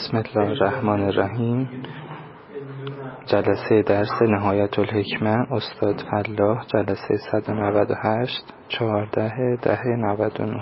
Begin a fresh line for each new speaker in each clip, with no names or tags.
بسم الله الرحمن الرحیم. جلسه درس نهایت الحکمه استاد فلاح، جلسه 198 14/10/99.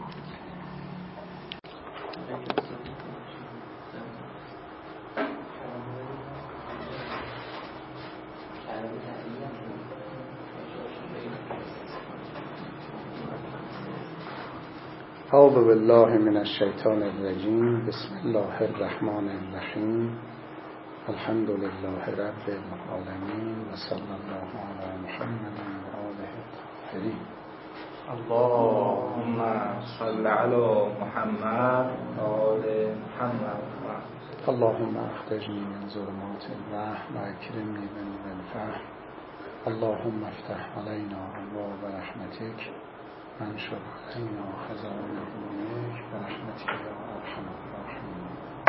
اعوذ بالله من الشیطان الرجیم. بسم الله الرحمن الرحیم. الحمد لله رب العالمین و صلی الله علی محمد و آله الطاهرین.
اللهم صل علی محمد و آل محمد.
اللهم اخرجنی من ظلمات الوهم و اکرمنی بنور الفهم. اللهم افتح علینا ابواب رحمتک وانشر علینا خزائن فضلک برحمتک یا ارحم الراحمین.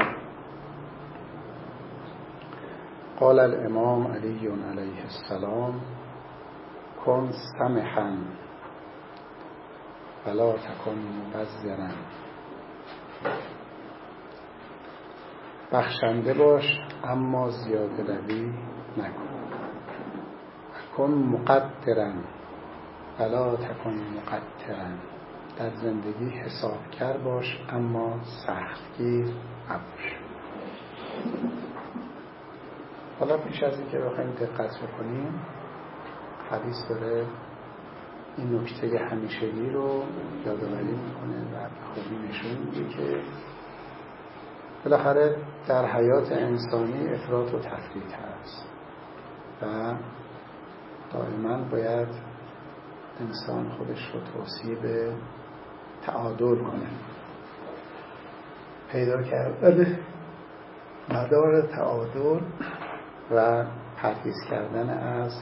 قال الامام علی علیه السلام: کن سمحا ولا تکن مبذرا. بخشنده باش اما زیاده روی نکن. کن مقدرا ولا تکن مقترا. در زندگی حسابگر باش اما سختگیر نباش. حالا پیش از این که بخوایم دقت بکنیم، حدیث داره این نکته همیشگی رو یادآوری میکنه و به خوبی نشون میده که بالاخره در حیات انسانی افراط و تفریط هست و دائما باید انسان خودش رو توصیه به تعادل کنه، پیدا کردن مدار تعادل و پرهیز کردن از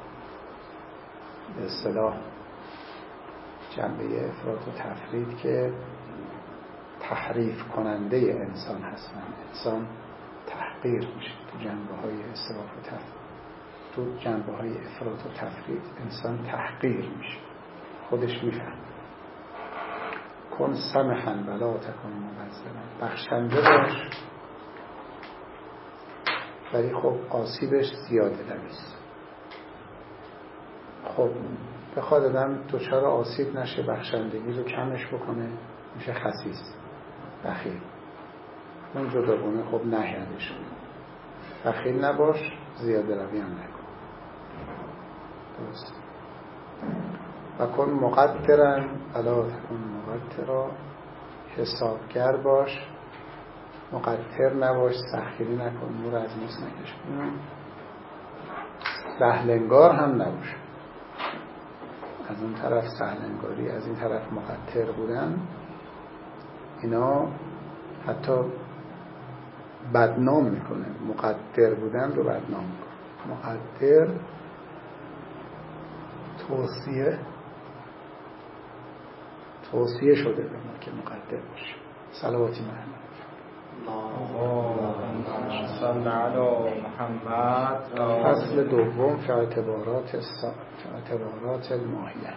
به اصطلاح جنبه افراط و تفریط که تحریف کننده انسان هستن. انسان تحقیر میشه تو جنبه های اسراف و تفریط، تو جنبه های افراط و تفریط انسان تحقیر میشه، خودش میفهم. کن سمحا ولا تکن مبذرا. بخشنده باش ولی خب آسیبش زیاده نمیست. خب بخواد آدم دچار آسیب نشه، بخشندگی رو کمش بکنه، میشه خسیس، بخیل. اون جداگانه خب نهیدش. بخیل نباش، زیاده روی هم نکن. درست. و کن مقترا ولا تکن مقترا. حسابگر باش، مقتر نباش، سختگیری نکن، نور از نیست نکش. سهلنگار هم نباش. از اون طرف سهلنگاری، از این طرف مقتر بودن، اینا حتی بدنام میکنه. مقتر بودن رو بدنام میکنه. مقتر توصیه شده به ما که مقدر باشه. صلواتی محمد.
اللهم صل علی محمد.
فصل دوم فی اعتبارات الماهیه.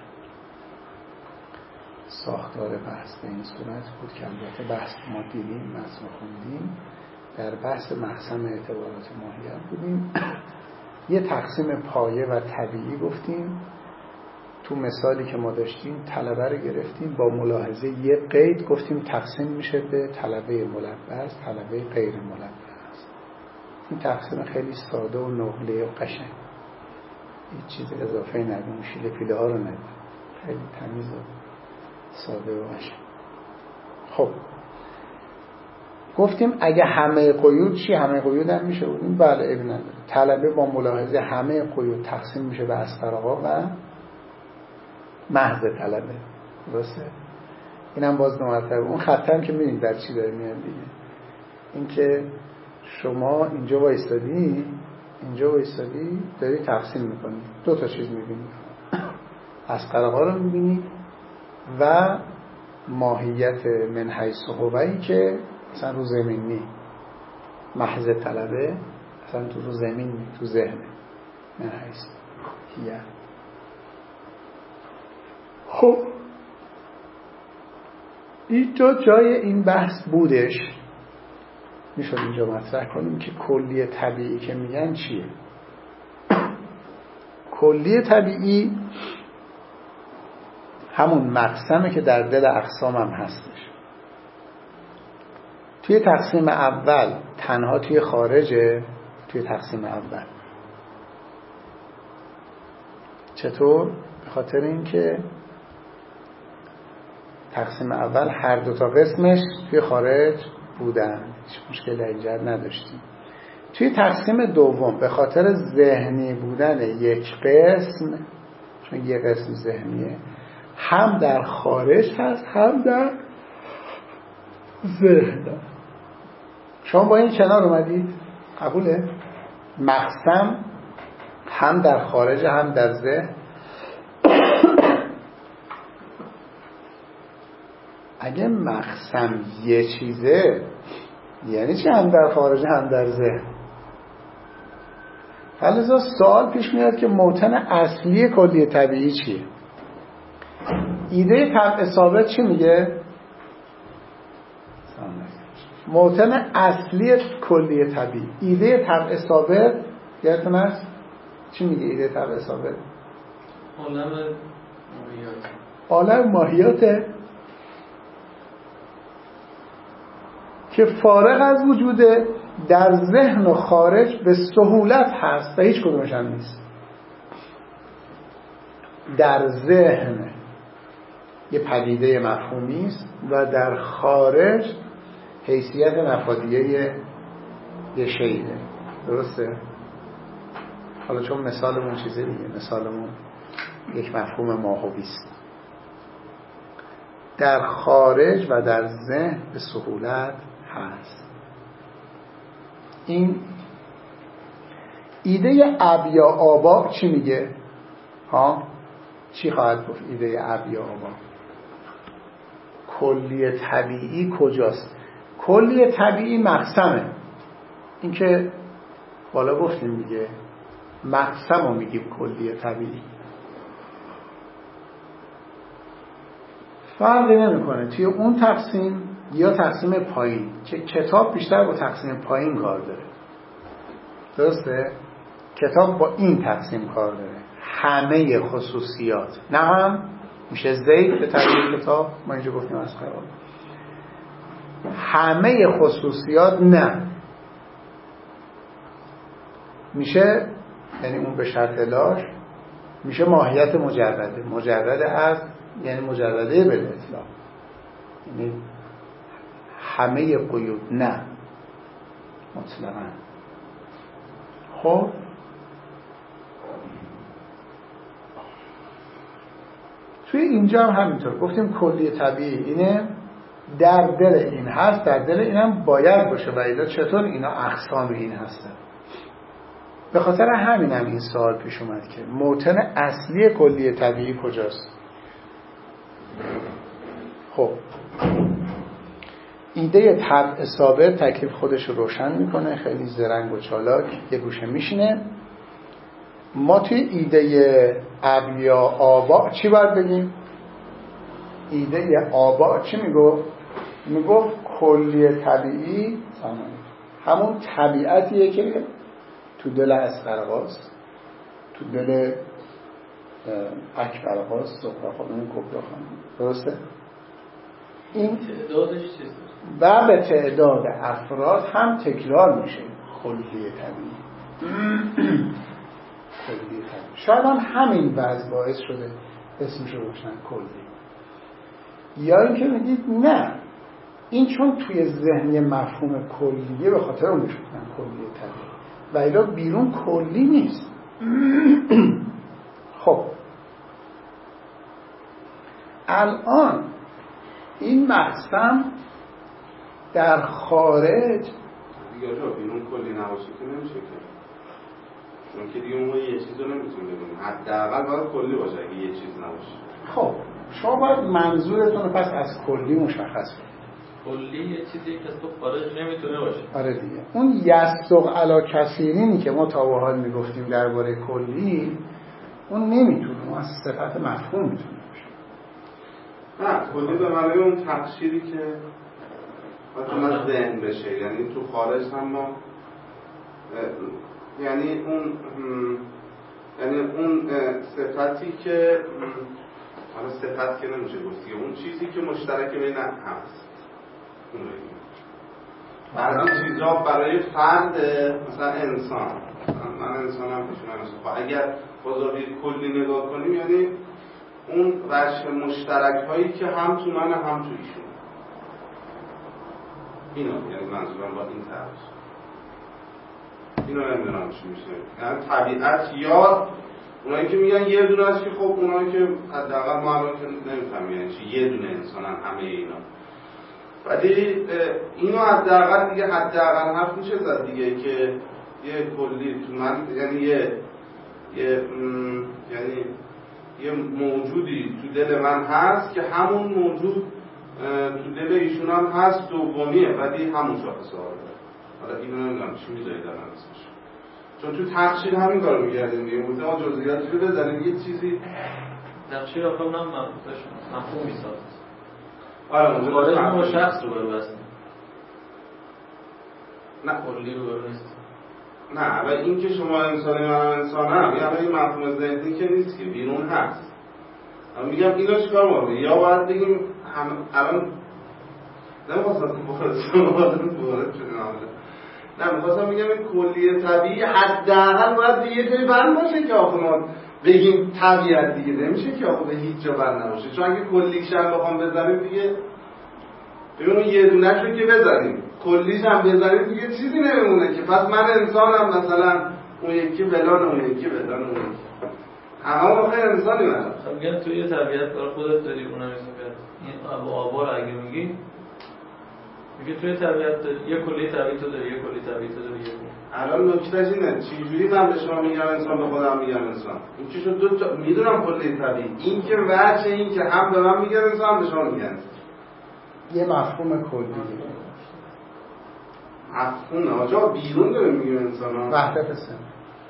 ساختار بحث به این صورت بود که البته بحث ما دیدیم، متن خوندیم، در بحث مقسم اعتبارات ماهیه بودیم. یه تقسیم پایه و طبیعی گفتیم. تو مثالی که ما داشتیم طلبه رو گرفتیم، با ملاحظه یه قید گفتیم تقسیم میشه به طلبه ملبس، طلبه غیر ملبس. این تقسیم خیلی ساده و نقله و قشنگ، هیچ چیز اضافه ندیم، شیله پیله ها رو ندیم، خیلی تمیز و ساده و قشنگ. خب گفتیم اگه همه قیود چی؟ همه قیود هم میشه بودیم؟ بله، ابن نداره. طلبه با ملاحظه همه قیود تقسیم میشه به اصغر آقا و محض طلبه. درسته؟ اینم باز دو مرتبه. اون خطم که میبینید در چی داره میاد دیگه، این که شما اینجا وایستادی داری تقسیم میکنی، دو تا چیز میبینی، اصغر آقا رو میبینی و ماهیت من حیث هوایی که مثلا رو زمین نی، محض طلبه مثلا تو رو زمین نی، تو ذهن من حیث هیه. خب اینجا جای این بحث بودش میشد اینجا مطرح کنیم که کلی طبیعی که میگن چیه. کلی طبیعی همون مقسمه که در دل اقسام هم هستش. توی تقسیم اول تنها توی خارجه. توی تقسیم اول چطور؟ به خاطر اینکه تقسیم اول هر دو تا قسمش توی خارج بودن، هیچ مشکل در اینجا نداشتیم. توی تقسیم دوم به خاطر ذهنی بودن یک قسم، چون یک قسم ذهنیه، هم در خارج هست هم در ذهن. شما با این کنار اومدید؟ قبوله؟ مقسم هم در خارج هم در ذهن. اگه مقسم یه چیزه یعنی چی هم در خارج هم در ذهن؟ لذا سوال پیش میاد که موطن اصلی کلی طبیعی چیه؟ ایده طبع ثابت چی میگه؟ موطن اصلی کلی طبیعی، ایده طبع ثابت یادتون هست؟ چی میگه ایده طبع ثابت؟ عالم ماهیاته که فارغ از وجوده، در ذهن و خارج به سهولت هست و هیچ کدومش هم نیست. در ذهن یه پدیده مفهومی است و در خارج حیثیت نفادیه یه شیء. درسته؟ حالا چون مثالمون چیزه دیگه، مثالمون یک مفهوم ماهوی است. در خارج و در ذهن به سهولت هست. این ایده اب یا آبا چی میگه؟ چی خواهد گفت ایده اب یا آبا؟ کلی طبیعی کجاست؟ کلی طبیعی مقسمه. این که بالا گفتیم دیگه، مقسم رو میگیم کلی طبیعی. فرقی نمیکنه توی اون تقسیم یا تقسیم پایین، که کتاب بیشتر با تقسیم پایین کار داره. درسته؟ کتاب با این تقسیم کار داره. همه خصوصیات، نه هم میشه زید به تعبیر کتاب، ما اینجا گفتیم از قرار همه خصوصیات نه میشه، یعنی اون به شرط لاش میشه ماهیت مجرده. مجرده از یعنی مجرده به اطلاق، یعنی همه قیود نه مطلقاً. خب توی اینجا هم همینطور گفتیم کلی طبیعی اینه، در دل این هست، در دل این هم باید باشه. و الا چطور اینا اقسام این هستن؟ به خاطر همین هم این سوال پیش اومد که موطن اصلی کلی طبیعی کجاست؟ خب ایده طبع ثابت تکلیف خودش رو روشن میکنه، خیلی زرنگ و چالاک یه گوشه میشینه. ما توی ایده اب یا آبا چی باید بگیم؟ ایده آبا چی میگفت؟ میگفت کلی طبیعی همون طبیعتیه که تو دل اسقرقاست، تو دل اکبرقاست، زهرخانون، کبراخانون. درسته؟ این
تعدادش چیزه
و به تعداد افراد هم تکرار میشه کلی طبیعی. کلی طبیعی شاید هم همین وضع باعث شده اسمش رو باشن کلی. یا اینکه میگید نه، این چون توی ذهن مفهوم کلیه به خاطر اون میشونن کلی طبیعی و الا بیرون کلی نیست. خب الان این مقسم در خارج
دیگه بیرون کلی نباشه که نمیشه که، چون که دیگه اون یه چیز رو نمیتونه بگیم، حداقل باید کلی باشه اگه یه چیز نباشه.
خب شما باید منظورتون رو پس از کلی مشخص کنید.
کلی یه چیزی که از تو خارج نمیتونه باشه.
آره دیگه، اون یصدق علی کثیرینی که ما تا به حال میگفتیم درباره کلی، اون نمیتونه، اون از صفت مفهوم میتونه باشه.
نه کلی به معنی اون تقشیری که وقتی من ذهن بشه، یعنی تو خارج هم ما یعنی اون صفتی که حالا صفت که نمیشه گفت، اون چیزی که مشترک بین هست اون بگیم. بعضی چیزا برای فرد مثلا انسان، من انسانم پیشون اگر بازاری کلی نگاه کنیم، یعنی اون وجه مشترک هایی که هم تو من هم تو ایشون، اینا یعنی منظورم با این طرز اینا نمیدونم چی میشه. یعنی طبیعت یا اونایی که میگن یه دونه است، که خب اونایی که حداقل ما الان که نمیفهمیم یعنی چی یه دونه انسانن همه اینا، ولی اینو حداقل دیگه حداقل حرف میشه زد دیگه که یه کلی تو من، یعنی یه موجودی تو دل من هست که همون موجود تو دل ایشون هم هست، دومیه ولی همون شاخصه ها رو داره. حالا اینو نمیدونم چی میذاری در من اسمش، چون تو تقشیر همین کارو میگردیم دیگه، ما جزئیاتی رو بزنیم یه چیزی
تقشیر آخه اونم مفهومی ساخت.
آره اونجا
خارج ما شخص رو برو بستیم،
نه
کلی رو برو نیست.
نه ولی این که شما انسانی منم انسانم، یعنی این مفهوم ذهنی که نیست که بیرون هست. من میگم اینا چیکار ما یا باید بگیم الان نمیخواستم وارد شدیم، نه میخواستم میگم این کلیه طبیعی حداقل باید به یه جایی بند باشه که آخه ما بگیم طبیعت دیگه نمیشه که آخه به هیچ جا بند نباشه، چون اگه کلیش هم بخوام بذاریم دیگه ببینم یه دونه‌ش رو که بذاریم کلیش هم بذاریم دیگه چیزی نمیمونه که پس من انسانم مثلا اون یکی بلان اون یکی بلان اون یکی همه آخه انسانی من
خب میگن توی یه طبیعت برای خودت داری اونم این آبا رو اگه میگی میگه توی طبیعت یه کلی طبیعی تو داری، یه کلی طبیعی تو داری.
الان نکتهش اینه چجوری من به شما میگم انسان به خودم میگم انسان، این که شد دو تا میدونم کلی طبیعی، این که وجه این که هم به من میگن انسان هم به شما میگن
یه مفهوم کلی،
مفهوم آجا بیرون داره میگیم انسان ها.
وحدت سنخ.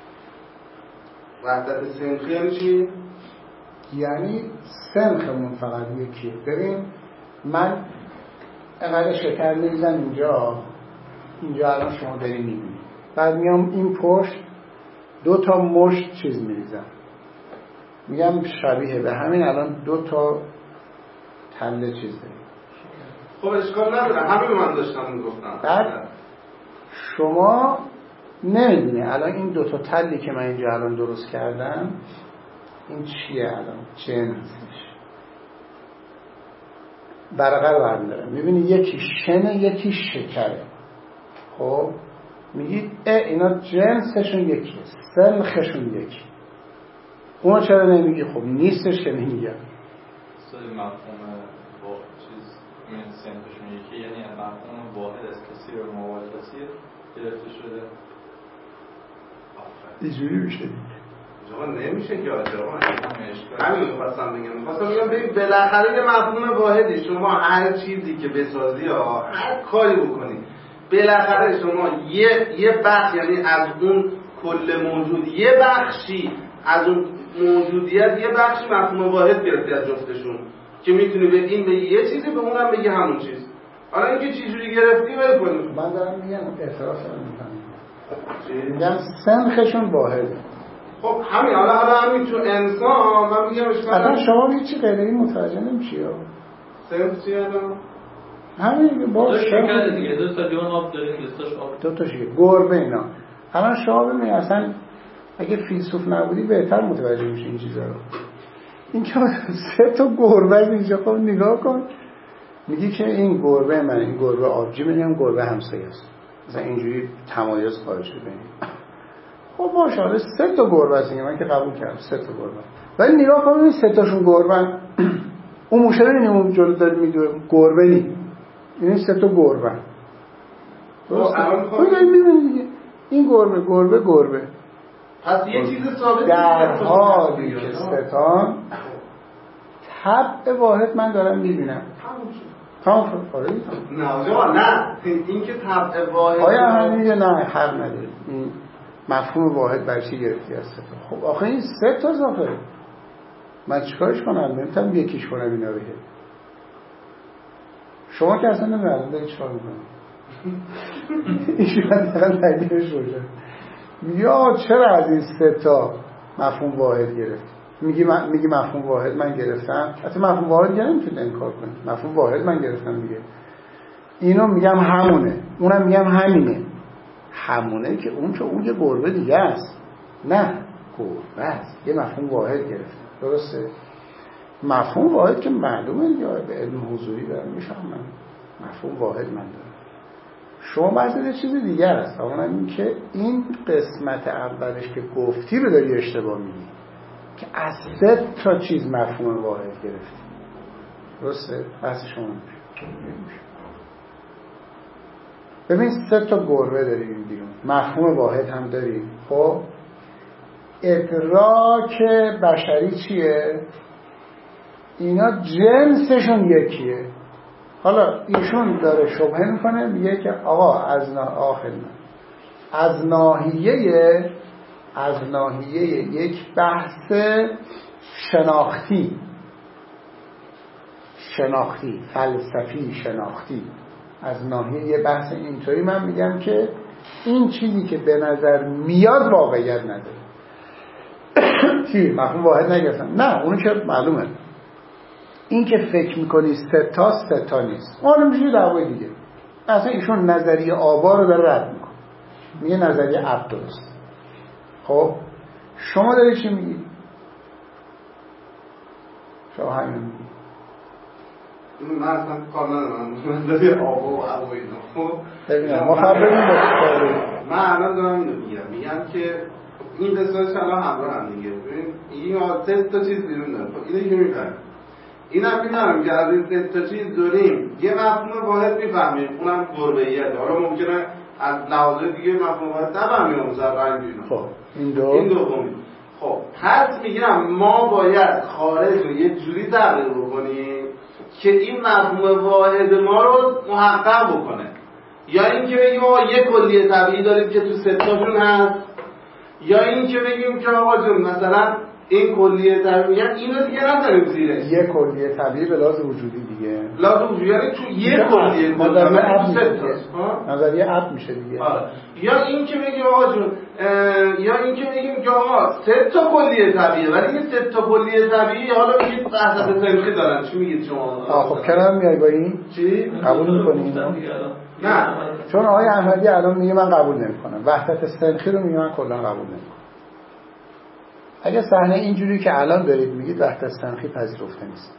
وحدت سنخی یعنی چی؟
یعنی سنخمون فقط یکیه. ببین من اینقدر شکر میریزم اینجا الان شما داری میبینی، بعد میام این پشت 2 تا مشت چیز میریزم، میگم شبیه به همین الان 2 تا تله چیز داریم.
خب اشکال نداره، همین من داشتم میگفتم.
بعد شما نمیدونی الان این 2 تا تلی که من اینجا الان درست کردم این چیه، الان جنسش برقرار برمیدارم، میبینی یکی شنه یکی شکره. خب میگید اینا جنسشون یکیه، سنخشون یکی. اون چرا نمیگی؟ خب نیستش که نمیگم.
سوی مفهوم با چیز این سنخشون یکی، یعنی مفهوم واحد از کثیر و موال کثیر گرفته شده.
اینجوری میشه
آقا نمیشه که آجا همین میخواستم بگم ببین بالاخره یه مفهوم واحدی، شما هر چیزی که بسازی هر کاری بکنی بالاخره شما یه بخش، یعنی از اون کل موجود یه بخشی از اون موجودیت یه بخشی مفهوم واحد گرفتی از جفتشون که میتونی به این بگی یه چیزی به اونم بگی همون چیز. حالا اینکه چجوری گرفتی ول کنی.
من دارم میگم اعتراض میگم سنخشون واحده.
خب همین حالا همین تو انسان من میگم
اصلا شما هیچی غیر این متوجه نمیشی ها.
سنخ چیه الان؟
همین با
شکر دیگه 2 تا لیوان آب داریم، 2 تاش آب،
2 تاش گربه اینا. الان شما ببینید اصلا اگه فیلسوف نبودی بهتر متوجه میشی این چیزا رو. این که 3 تا گربه اینجا خب نگاه کن، میگی که این گربه من، این گربه آبجی، میگم گربه همسایه است، مثلا اینجوری تمایز قائل شده. خب ماشاءالله 3 تا گربه است، من که قبول کردم 3 تا گربه، ولی نگاه کن این 3 تاشون گربه، اون مشابه اینه اون جلو داره میدوه گربه نی، این 3 تا گربه. این گربه
پس یه چیز ثابت
در حالی که ستان طبع واحد من دارم میبینم. تمام شد. آره
نه آجا نه، این که طبع واحد
آیا هم میگه نه حق نداره، این مفهوم واحد برچی گرفتی از ستا. خب آخه این 3 تا ظاهره، من چیکارش کنم؟ نمیتونم یکیش کنم اینا رو. شما که اصلا نمیدونم دارید چیکار میکنید. ایشون دقیقا دلیلش روشن. میگه چرا از این 3 تا مفهوم واحد گرفت؟ میگی مفهوم واحد من گرفتم. حتی مفهوم واحد نمیتونید انکار کنید. مفهوم واحد من گرفتم دیگه. اینو میگم همونه، اونم میگم همینه. همونه که اون یه گربه دیگه است. نه گربه است، یه مفهوم واحد گرفته. درسته؟ مفهوم واحد که معلومه دیگه، به علم حضوری دارم میفهمم مفهوم واحد من دارم. شما بحث چیز دیگه است. اما این که این قسمت اولش که گفتی رو داری اشتباه میگی که از 3 تا چیز مفهوم واحد گرفتی. درسته؟ بحث شما میشه. ببین 3 تا گربه داریم بیرون، مفهوم واحد هم داریم. خب ادراک بشری چیه؟ اینا جنسشون یکیه. حالا ایشون داره شبهه میکنه، میگه که آقا از ناحیه یک بحث شناختی فلسفی شناختی، از ناحیه یه بحث اینطوری من میگم که این چیزی که به نظر میاد واقعیت نداره. چی؟ مفهوم واحد نگرفتم؟ نه، اونو که معلومه. این که فکر میکنی 3 تا نیست، اون میشه دعوای دیگه. اصلا ایشون نظریه آبا رو داره رد میکنه، میگه نظریه اب درست. خب شما داری چی میگی؟ شما همین میگی.
من اصلا کار ندارم نظریه آبا و اب و اینا. خب
ببینم ما خبریم
من الان دارم اینو میگم که این قصه‌اش الان همراه هم دیگه. ببین این 3 تا چیز بیرون داره. خب اینو که میفهمیم، این هم میدونم که از این 3 تا چیز داریم یه مفهوم واحد میفهمیم، اونم گربه‌ایه. حالا ممکنه از لحاظ دیگه مفهوم واحد نفهمیم، مثلا رنگ اینا.
خب این دومی.
خب پس میگم ما باید خارج رو یه جوری تغییر بکنیم که این مفهوم واحد ما رو محقق بکنه. یا این که بگیم آقا یه کلیه طبیعی داریم که تو 3 تاشون هست، یا این که بگیم که آقا جون مثلا این کلیه طبیعی اینو دیگه نداریم زیرش.
یه کلیه طبیعی به لحاظ وجودی دیگه.
لحاظ وجودی یعنی تو یه کلیه
نظریه اب میشه دیگه.
یا این که بگیم آقا جون یا این که بگیم که آقا 3 تا کلیه طبیعی، ولی این 3 تا کلیه طبیعی حالا میگید وحدت سنخی دارن. چی میگید شما؟
خب کنار میای با این؟
چی؟
قبول می‌کنی؟
نه،
چون آقای احمدی الان میگه من قبول نمی‌کنم. وحدت سنخی رو میگه من کلا قبول نمی‌کنم. اگه صحنه اینجوری که الان دارید میگید وحدت سنخی پذیرفته نیست.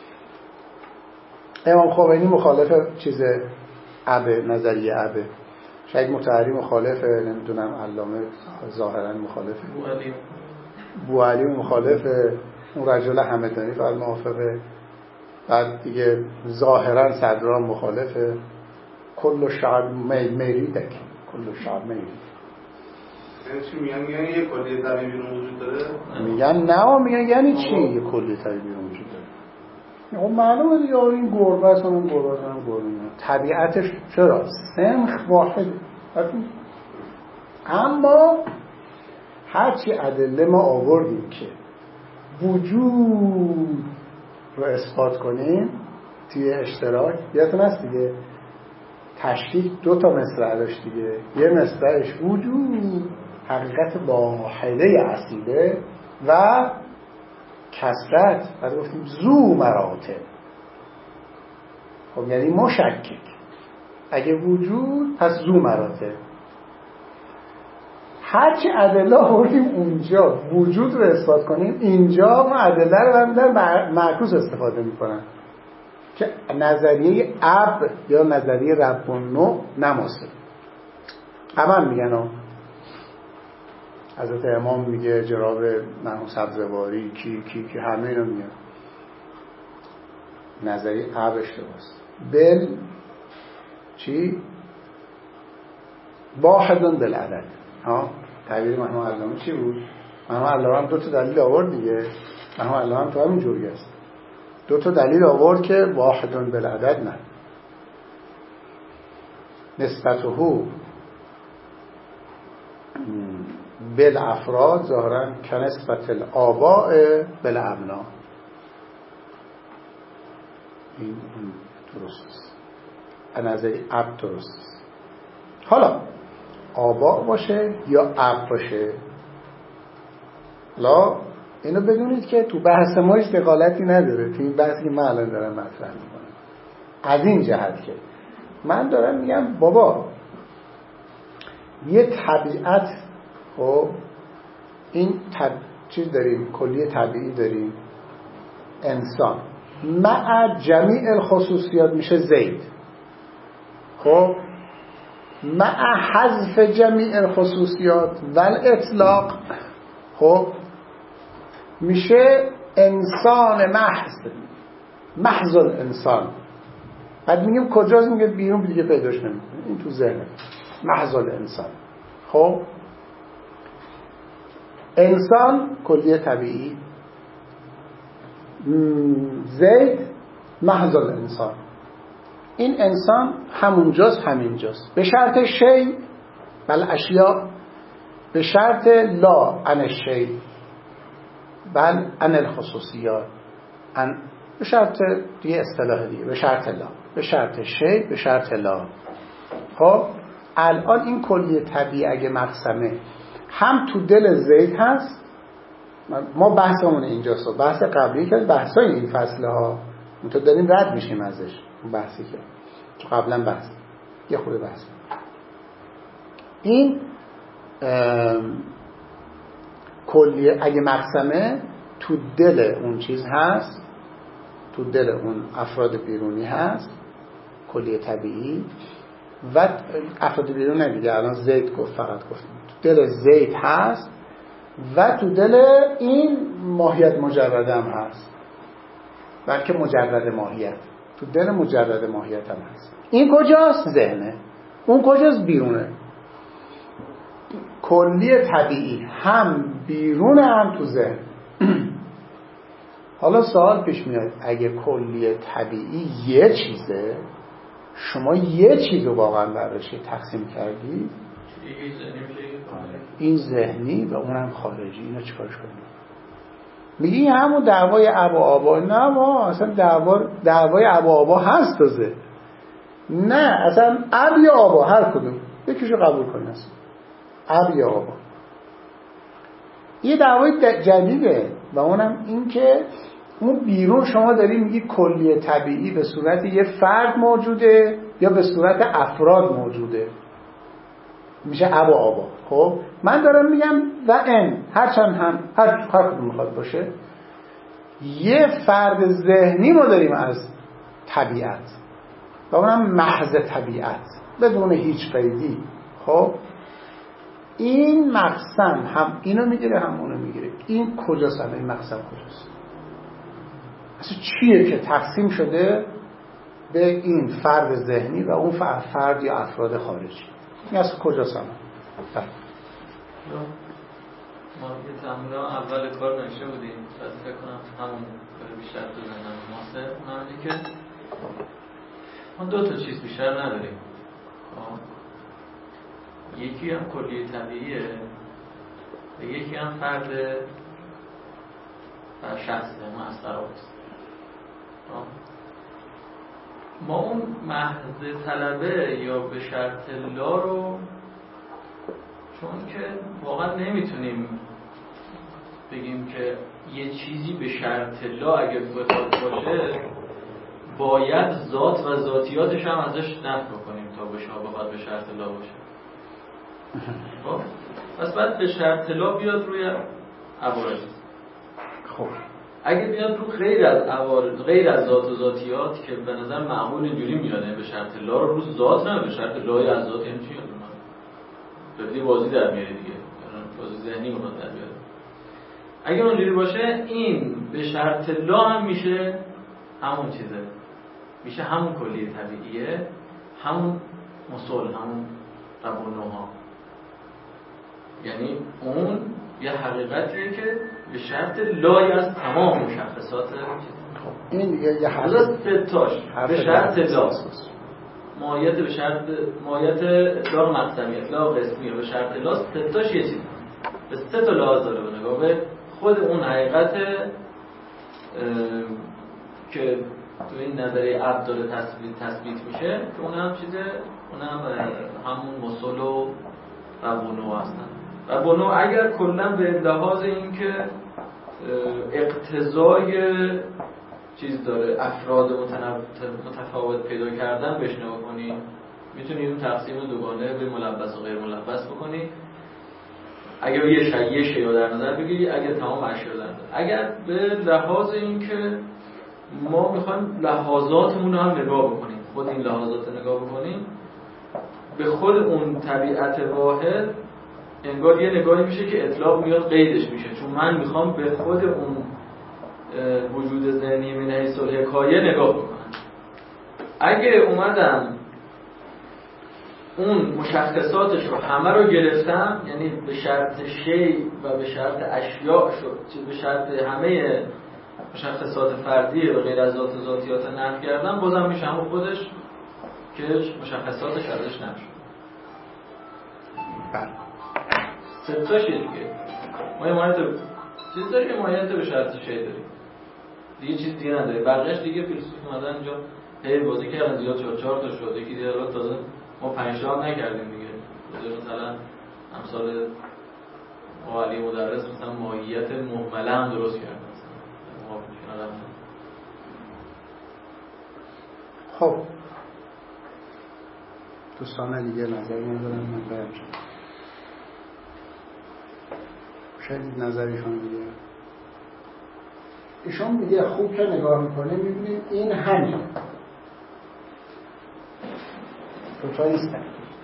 امام خمینی مخالف چیز ابه، نظریه ابه. شاید مطهری مخالفه، نمیدونم علامه ظاهرا مخالفه، بوعلی مخالفه، اون رجل همدانی فقط موافقه، بعد دیگه ظاهرا صدران مخالفه. کل شعب میریدک، کل شعب میرید.
چی میگن یه کلیه طبیعی بیرون وجود داره؟
میگن نه، میگن یعنی چی یه کلیه طبیعی بیرون وجود داره؟ خب معلومه دیگه این گربه است، اون گربه است، اون گربه است. طبیعتش چرا؟ سنخ واحده. اما هرچی ادله ما آوردیم که وجود رو اثبات کنیم توی اشتراک، یادتون هست دیگه تشکیک 2 تا مصرع داشت دیگه. یه مصرعش وجود حقیقت واحده اصیله و کثرت، بعد گفتیم ذو مراتب. خب یعنی مشکک. اگه وجود پس ذو مراتب. هرچی ادله آوردیم اونجا وجود رو اثبات کنیم، اینجا ما ادله رو هم معکوس استفاده میکنن که نظریه اب یا نظریه رب النوع نماسه. هم میگن حضرت امام میگه، جناب مرحوم سبزواری، کی همه اینا میگن نظریه اب اشتباهه. بل چی؟ واحدن بالعدد. تعبیر مرحوم علامه چی بود؟ مرحوم علامه هم 2 تا دلیل آورد دیگه. مرحوم علامه هم تو همین جوری است. 2 تا دلیل آورد که واحدن بالعدد نه. نسبته بالافراد ظاهرا کنسبت الآباء بالابناء. این درست است. از نظر اب درست. حالا آبا باشه یا اب باشه، حالا اینو بدونید که تو بحث ما هیچ دخالتی نداره، تو این بحثی که من الان دارم مطرح میکنم. از این جهت که من دارم میگم بابا یه طبیعت، خب این چیز داریم، کلیه طبیعی داریم، انسان مع جمیع الخصوصیات میشه زید، خب مع حذف جمیع الخصوصیات و الاطلاق خب میشه انسان محض الانسان. بعد میگیم کجاست؟ میگه بیرون دیگه پیداش نمیکنه، این تو ذهنه، محض الانسان. خب انسان کلیه طبیعی، زید محض الانسان. این انسان همونجاست همینجاست، به شرط شی بل اشیاء، به شرط لا عن الشی بل عن الخصوصیات، به شرط دیگه اصطلاح دیگه، به شرط لا، به شرط شی به شرط لا. خب الان این کلیه طبیعی اگه مقسمه هم تو دل زید هست، ما بحثمون اینجاست، بحث قبلی که بحثای این فصله ها تو داریم رد میشیم ازش، اون بحثی که تو قبلا بحث یه خورده بحث این کلیه اگه مقسمه تو دل اون چیز هست، تو دل اون افراد بیرونی هست، کلیه طبیعی و افراد بیرون نمیگه، الان زید گفت، فقط گفتیم تو دل زید هست و تو دل این ماهیت مجرده هم هست، بلکه مجرد ماهیت، تو دل مجرد ماهیت هم هست. این کجاست؟ ذهنه. اون کجاست؟ بیرونه. کلیه طبیعی هم بیرونه هم تو ذهن. حالا سوال پیش میاد اگه کلیه طبیعی یه چیزه، شما یه چیز رو واقعا برش تقسیم کردی، این ذهنی و اونم خارجی، اینا چیکارش کنیم؟ میگی همون دعوای اب و آبا. نه ما اصلا دعوای اب و آبا هست تازه، نه اصلا اب یا آبا هر کدوم یکیشو قبول کنی، اصلا اب یا آبا. یه دعوای جدیده و اونم این که اون بیرون شما داری میگی کلیه طبیعی به صورت یه فرد موجوده یا به صورت افراد موجوده، میشه اب و آبا. خب من دارم میگم و ان هرچند هم هر کدوم میخواد باشه، یه فرد ذهنی ما داریم از طبیعت و اونم محض طبیعت بدون هیچ قیدی. خب این مقسم هم اینو میگیره هم اونو میگیره. این کجاست؟ این مقسم کجاست؟ اصلا چیه که تقسیم شده به این فرد ذهنی و اون فرد یا افراد خارجی؟ این اصلا کجاست؟
ما یه تمرین اول کار نشه بودیم، بعد فکر کنم همون بیشتر تو ذهنم ماسه، اونم که ما دو تا چیز بیشتر نداریم. یکی هم کلیه طبیعیه و یکی هم فرد و شخصه مستراست. ما اون محض طلبه یا به شرط لا رو چون که واقعا نمیتونیم بگیم که یه چیزی به شرط لا اگه بخواد باشه باید ذات و ذاتیاتش هم ازش نفی کنیم تا بخواد به شرط لا باشه. خب پس باید به شرط لا بیاد روی عوارض.
خب
اگه بیاد رو غیر از ذات و ذاتیات که به نظر معقول اینجوری میاد، به شرط لا رو ذات نه، به شرط لای از ذات یعنی چی؟ ببینید بازی در میاره دیگه، بازی ذهنی میخواد در بیاره. اگه اونجوری باشه این به شرط لا هم میشه همون چیزه، میشه همون کلیه طبیعیه، همون مصول، همون ربونوها. یعنی اون یه حقیقتیه که به شرط لای از تمام مشخصات
این دیگه یه حرف
ستاش به شرط لا، ماهیت به شرط ماهیت لا مقسمیت لا قسمیه، به شرط لا ستاش یه چیز به سه تا لحاظ داره به نگاه به خود اون حقیقت که تو این نظریه عبد داره تثبیت میشه که اونم چیزه، اونم همون مسل و بنو هستن. و بنو اگر کلا به لحاظ این که اقتضای چیز داره، افراد متفاوت پیدا کردن بهش نگاه کنی، میتونی اون تقسیم دوگانه به ملبس و غیر ملبس بکنی. اگر یه شیء رو در نظر بگیری، اگر تمام اشیا در نظر، اگر به لحاظ این که ما میخوایم لحاظاتمون رو هم نگاه بکنیم، خود این لحاظات رو نگاه بکنیم، به خود اون طبیعت واحد انگار یه نگاهی میشه که اطلاق میاد قیدش میشه، چون من میخوام به خود اون وجود ذهنی من حیث الحکایه نگاه بکنم. اگه اومدم اون مشخصاتش رو همه رو گرفتم، یعنی به شرط شی و به شرط اشیاء شد، به شرط همه مشخصات فردی و غیر از ذاتیات نفی کردم، بازم میشه همون خودش که مشخصاتش ازش نشد. ستاشی دیگه ما ماهیت چیز داریم، یه ماهیت به شرط شی داریم، دیگه چیز دیگه نداره. بقیه‌اش دیگه فیلسوف اومدن اینجا هی بازی کردن، زیاد شد، 4 تا شد، یکی دیگه الان تازه ما 5 تا نکردیم دیگه. مثلا امثال علی مدرس مثلا ماهیت مهمله هم درست کرد.
خب دوستان دیگه نظری ندارن، من برم شاید نظریشون دیگه. ایشون دیگه خوب که نگاه میکنیم میبینیم این همین دوتا نیستن.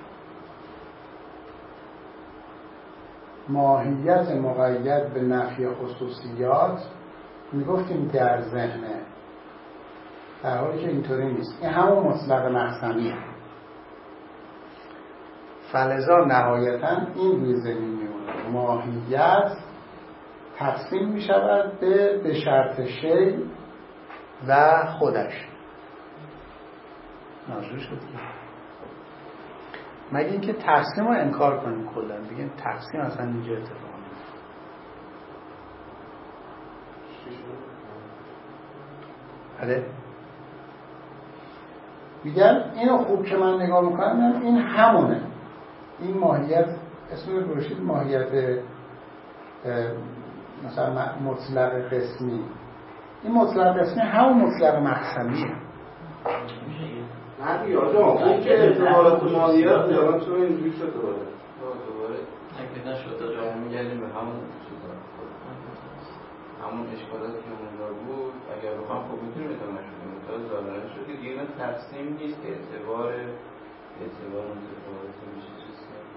ماهیت مقید به نفی خصوصیات میگفتیم در ذهنه، در حالی که اینطوری نیست. این همون مطلق مقسمیه. فلذا نهایتا این روی زمین میمونه. ماهیت تقسیم میشود به شرط شی و خودش. ناظر شد مگه اینکه تقسیم رو انکار کنیم کلا، بگیم تقسیم اصلا اینجا اتفاق نیست. بله میگم اینو خوب که من نگاه میکنم این همونه. این ماهیت اسم بروشید ماهیت مثلا مطلق قسمی. این مطلق قسمی همون مطلق مقسمیه.
نه دیگه آجا اون که اعتبارات ماهیت الان چرا اینجوری شد دوباره
اگه نشد تا جا میگردیم به همون چیزا، همون اشکالاتی که اونجا بود. اگر بخوام خوب میتونیم ادامه شدیم تا ظاهرا شد که دیگه تقسیم نیست، اعتبار متفاوتی میشه چیز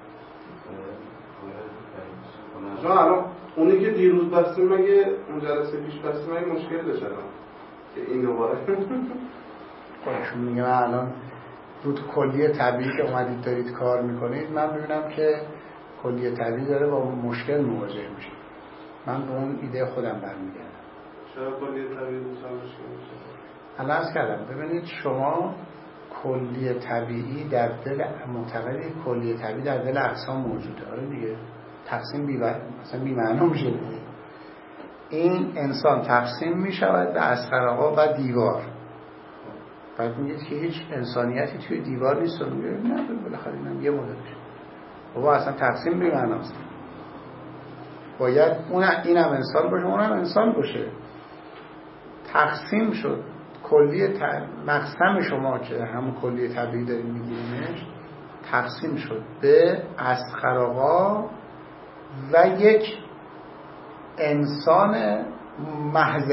که
الان اونی که دیروز بستیم مگه اون جلسه پیش بستیم مگه مشکل داشت که این دوباره
خودشون میگم الان رو تو کلیه طبیعی که اومدید دارید کار میکنید، من ببینم که کلیه طبیعی داره با مشکل مواجه میشه. من به اون ایده خودم برمیگردم.
چرا کلیه طبیعی دوستان مشکل میشه؟
الان عرض کردم ببینید شما کلیه طبیعی در دل معتقدی کلیه طبیعی در دل اقسام موجوده. آره دیگه تقسیم مثلا بی معنا میشه. این انسان تقسیم میشود به اسقرآقا و دیوار. بعد میگید که هیچ انسانیتی توی دیوار نیست. میگید نه بالاخره اینم یه مدلشه. بابا اصلا تقسیم بی معناست. باید اینم انسان باشه اونم انسان باشه. تقسیم شد کلیه مقسم شما که همون کلیه طبیعی داریم میگیریمش تقسیم شد به اسقرآقا و یک انسان محض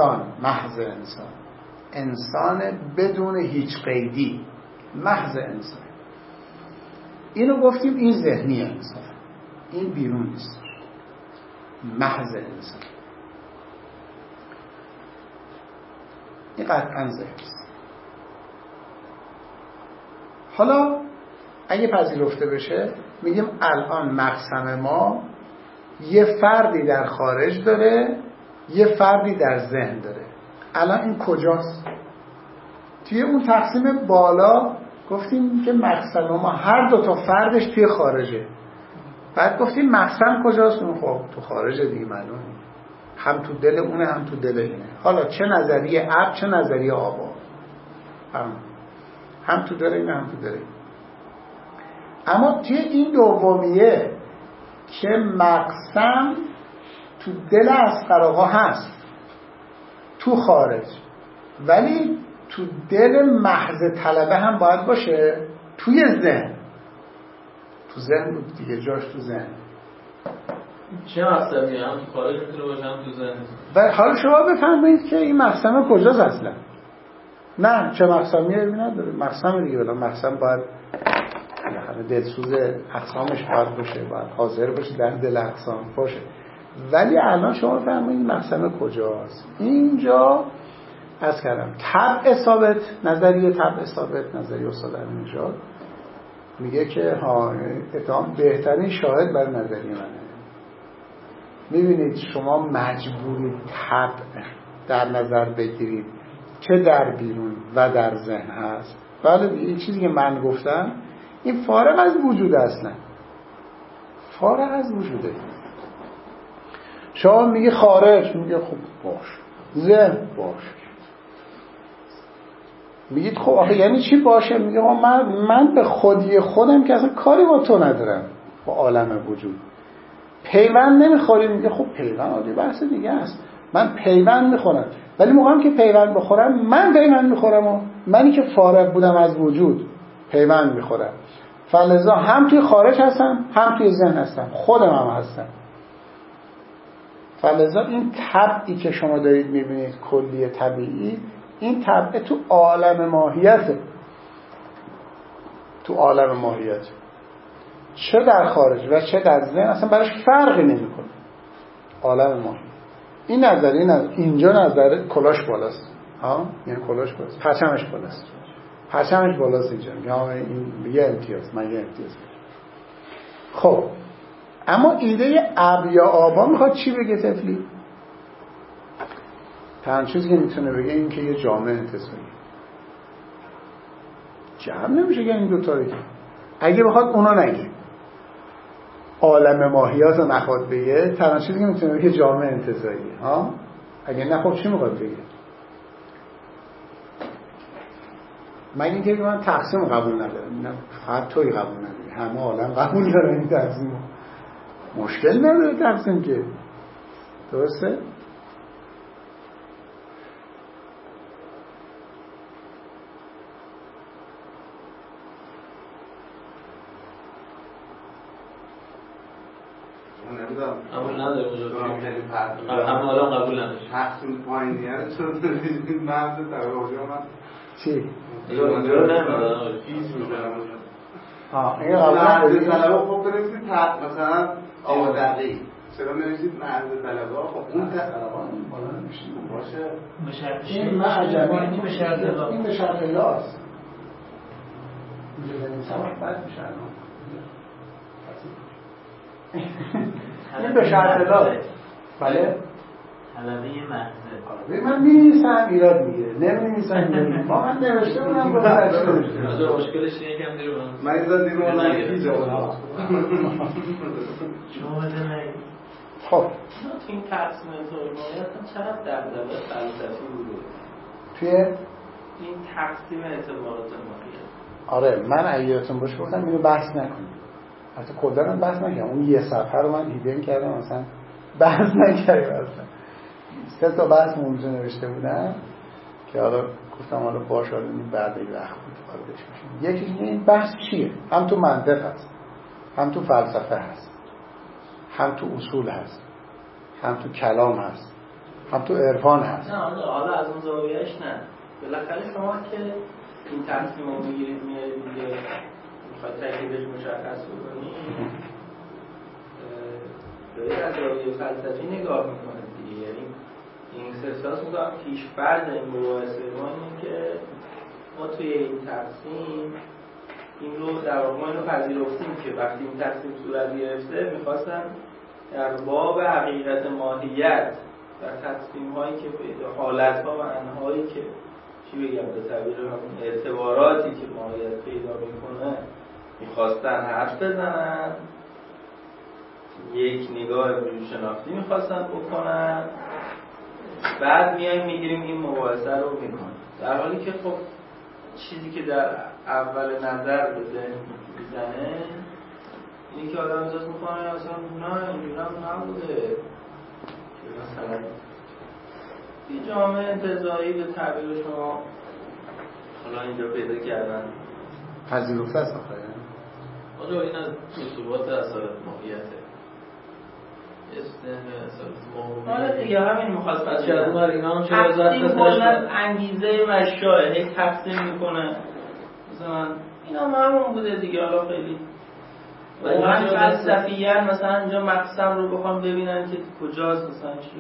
انسان بدون هیچ قیدی، محض انسان. اینو گفتیم این ذهنی انسان، این بیرون نیست، محض انسان. این قطعا ذهنی است. حالا اگه پذیرفته بشه میگیم الان مقسم ما یه فردی در خارج داره، یه فردی در ذهن داره. الان این کجاست؟ توی اون تقسیم بالا گفتیم که مقسم ما هر دو تا فردش توی خارجه. بعد گفتیم مقسم کجاست؟ خب تو خارج دیگه معلومه، هم تو دل اونه هم تو دل اینه. حالا چه نظریه اب چه نظریه آبا. هم تو داره این هم تو داره. اما توی این دومیه که مقسم تو دل اصغرآقا هست تو خارج، ولی تو دل محض طلبه هم باید باشه، توی ذهن. تو ذهن بود دیگه، جاش تو ذهن.
چه مقسمی هم تو خارج میتونه باشه هم تو ذهن.
و حالا شما بفهمید که این مقسم کجاست اصلا. نه چه مقسمیه نداره، مقسم دیگه. ولی مقسم باید دلسوز اقسامش باید باشه، باید حاضر باشه در دل اقسام باشه. ولی الان شما بفهمید این مقسم کجاست. اینجا از کردم طبع ثابت، نظریه طبع ثابت، نظریه استاد امین‌نژاد میگه که اتهام بهترین شاهد برای نظریه منه. میبینید شما مجبورید طبع در نظر بگیرید که در بیرون و در ذهن هست. بله این چیزی که من گفتم این فارغ از وجود اصلا، فارغ از وجوده. شما میگه خارج، میگه خب باش، ذهن باش. میگید خب آخه یعنی چی باشه؟ میگه من به خودی خودم که اصلا کاری با تو ندارم، با عالم وجود پیوند نمیخوریم. میگه خب پیوند عادی بحث دیگه است، من پیوند میخورم، ولی موقعی که پیوند بخورم من پیوند میخورم و منی که فارغ بودم از وجود پیوند میخورم. فلذا هم توی خارج هستم هم توی ذهن هستم، خودم هم هستم. فلذا این طبعی که شما دارید میبینید کلی طبیعی، این طبع تو عالم ماهیته، تو عالم ماهیت، چه در خارج و چه در ذهن اصلا براش فرقی نمیکنه. عالم ماهیت این نظریه اینجا نظر کلاش بالاست، یعنی کلاش بالاست، پرچمش بالاست، پرچمش بالاست اینجا، این یه امتیاز، من یه امتیاز. خب اما ایده اب یا آبا میخواد چی بگه طفلی؟ تنها چیزی که میتونه بگه این که یه جامعه انتزاعی جمع نمیشه که این دوتا بگه. اگه بخواد اونا نگه، عالم ماهیات رو نخواد بگه، تنها چیزی که میتونه بگه جامعه انتزاعی. اگه نه خب چی میخواد بگه؟ من این که من تقسیم قبول ندارم، نه فقط توی قبول نداری، همه عالم قبول داره این تقسیم، مشکل نداره تقسیم که. درسته؟
قبول نداره اونجا همه حالا قبول نداره.
تقسیم پایینیه رو چون دارید مرد در واقع من
چی؟
اونجا رو نمیدونم
فیز میدونم
این قبول
طلبه خب بنویسید مثلا آقا دقیق چرا نویسید مرد طلبه خب اون طلبه بالا نمیشید باشه
این من عجبی این به شرط الاست اینجا بنویسم بعد میشه این به شرط الاست. بله
طلبه محضه
من می‌نویسم ایراد میگیره، نمی‌نویسم ایراد ما من نوشته بودم
گذاشته مشکلش اینه که هم دیرو
من ایزا دیرو من نگیره
شما بده نگید.
خب
این تقسیم اعتبارات چقدر دغدغه فلسفی بوده
توی
این تقسیم اعتبارات ماهیت؟
آره من اگرتون باشه گفتم اینو بحث نکنیم، حتی کلا بحث نکنم. اون یه صفحه رو من هیدن کردم مثلا بحث نکردیم اصلا. 3 تا بحث اونجا نوشته بودم که حالا گفتم حالا باشه حالا این بعد وقت بود واردش میشیم. یکی این بحث چیه؟ هم تو منطق هست، هم تو فلسفه هست، هم تو اصول هست، هم تو کلام هست، هم تو عرفان هست.
نه حالا از اون زاویهش نه، بالاخره شما که این تقسیم رو میگیرید میارید دیگه میخواید تکلیفش مشخص بکنید، دارید از زاویه فلسفی نگاه میکنید دیگه. یعنی این احساس میکنم پیش فرض این مباحثه ما اینه که ما توی این تقسیم این رو در واقع اینو پذیرفتیم که وقتی این تقسیم صورت گرفته میخواستن در باب حقیقت ماهیت و تقسیم هایی که حالت ها و انهایی که چی بگم به تعبیر همون اعتباراتی که ماهیت پیدا میکنه میخواستن حرف بزنن، یک نگاه وجود شناختی میخواستن بکنن، بعد میایم میگیریم این مباحثه رو میکنیم، در حالی که خب چیزی که در اول نظر به ذهن میزنه اینی که آدم احساس میکنه اصلا نه اینجوری هم نبوده که مثلا یه جامعه انتزاعی به تعبیر شما حالا اینجا پیدا کردن
پذیرفته است آخه
آقا این از رسوبات اثرات ماهیته
حالا دیگه همین مخالفت
شده بر اینا هم چرا
تقسیم کلن انگیزه مشاه هی تقسیم میکنه مثلا اینا همون بوده دیگه. حالا خیلی واقعا فلسفیاً مثلا اینجا مقسم رو بخوام ببینن که کجاست مثلا چی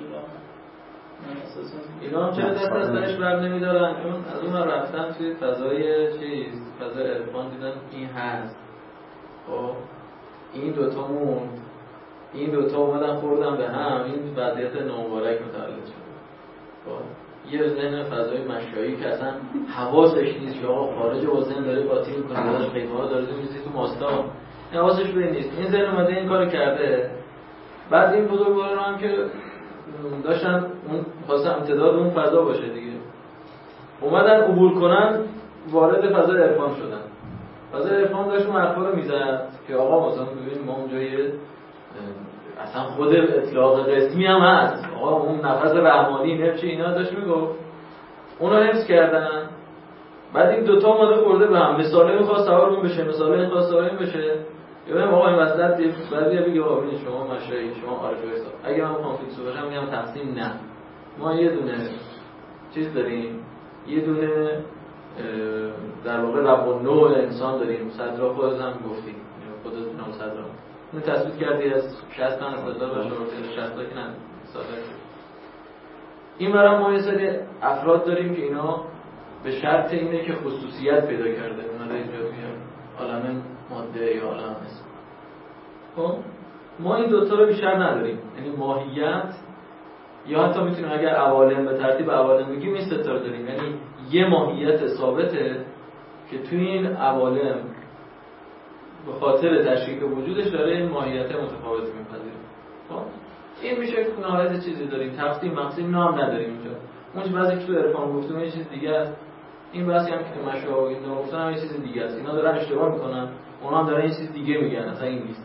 اینا هم چرا دست از درش بر نمیدارن، چون از اون رفتن توی فضای فضای عرفان دیدن این هست. خب این دوتا اومدن خوردن به هم، این وضعیت نامبارک متولد شد. خب یه ذهن فضای مشایی که اصلا حواسش نیست که آقا خارج و ذهن داره قاطی میکنه، داداش قیمه ها داره میزی تو ماستا، حواسش به نیست. این ذهن اومده این کارو کرده. بعد این بزرگواران هم که داشتن اون خواستن امتداد اون فضا باشه دیگه، اومدن عبور کنن وارد فضای عرفان شدن. فضای عرفان داشت اون حرفا رو میزد که آقا مثلا ببین ما اونجا اصلا خود اطلاق قسمی هم هست، آقا اون نفس رحمانی نفچه اینا داشت میگفت، اونو حفظ کردن. بعد این دوتا اومده خورده به هم، مثاله میخواست سوارمون بشه، مثاله میخواست سوارمون بشه. ببینم آقا این وسط بعضی بگه آقا ببین شما مشایی، شما عارف و حساب. اگه من بخوام فیلسوف باشم میگم تقسیم نه، ما یه دونه چیز داریم، یه دونه در واقع رب و نوع انسان داریم. صدرا خودت هم گفتی، خودت نام صدرا اینو تثبیت کردی از 60 تا استدلال و شروط 60 تا که نه ساده شد. این برای ما یه سری افراد داریم که اینا به شرط اینه که خصوصیت پیدا کرده اومده اینجا توی عالم ماده یا عالم اسم. خب ما این دوتا رو بیشتر نداریم، یعنی ماهیت، یا حتی میتونیم اگر عوالم به ترتیب عوالم بگیم این ستا رو داریم، یعنی یه ماهیت ثابته که توی این عوالم به خاطر تشریک وجودش داره این ماهیت متفاوت میپذیره. خب این میشه که نهایت چیزی داریم، تقسیم مقسیم نام نداریم اینجا. اون بعضی که تو عرفان گفتم یه چیز دیگه است، این بحثی هم که تو مشایخ این گفتن یه چیز دیگه است. اینا دارن اشتباه میکنن، اونا هم دارن یه چیز دیگه میگن، اصلا این نیست.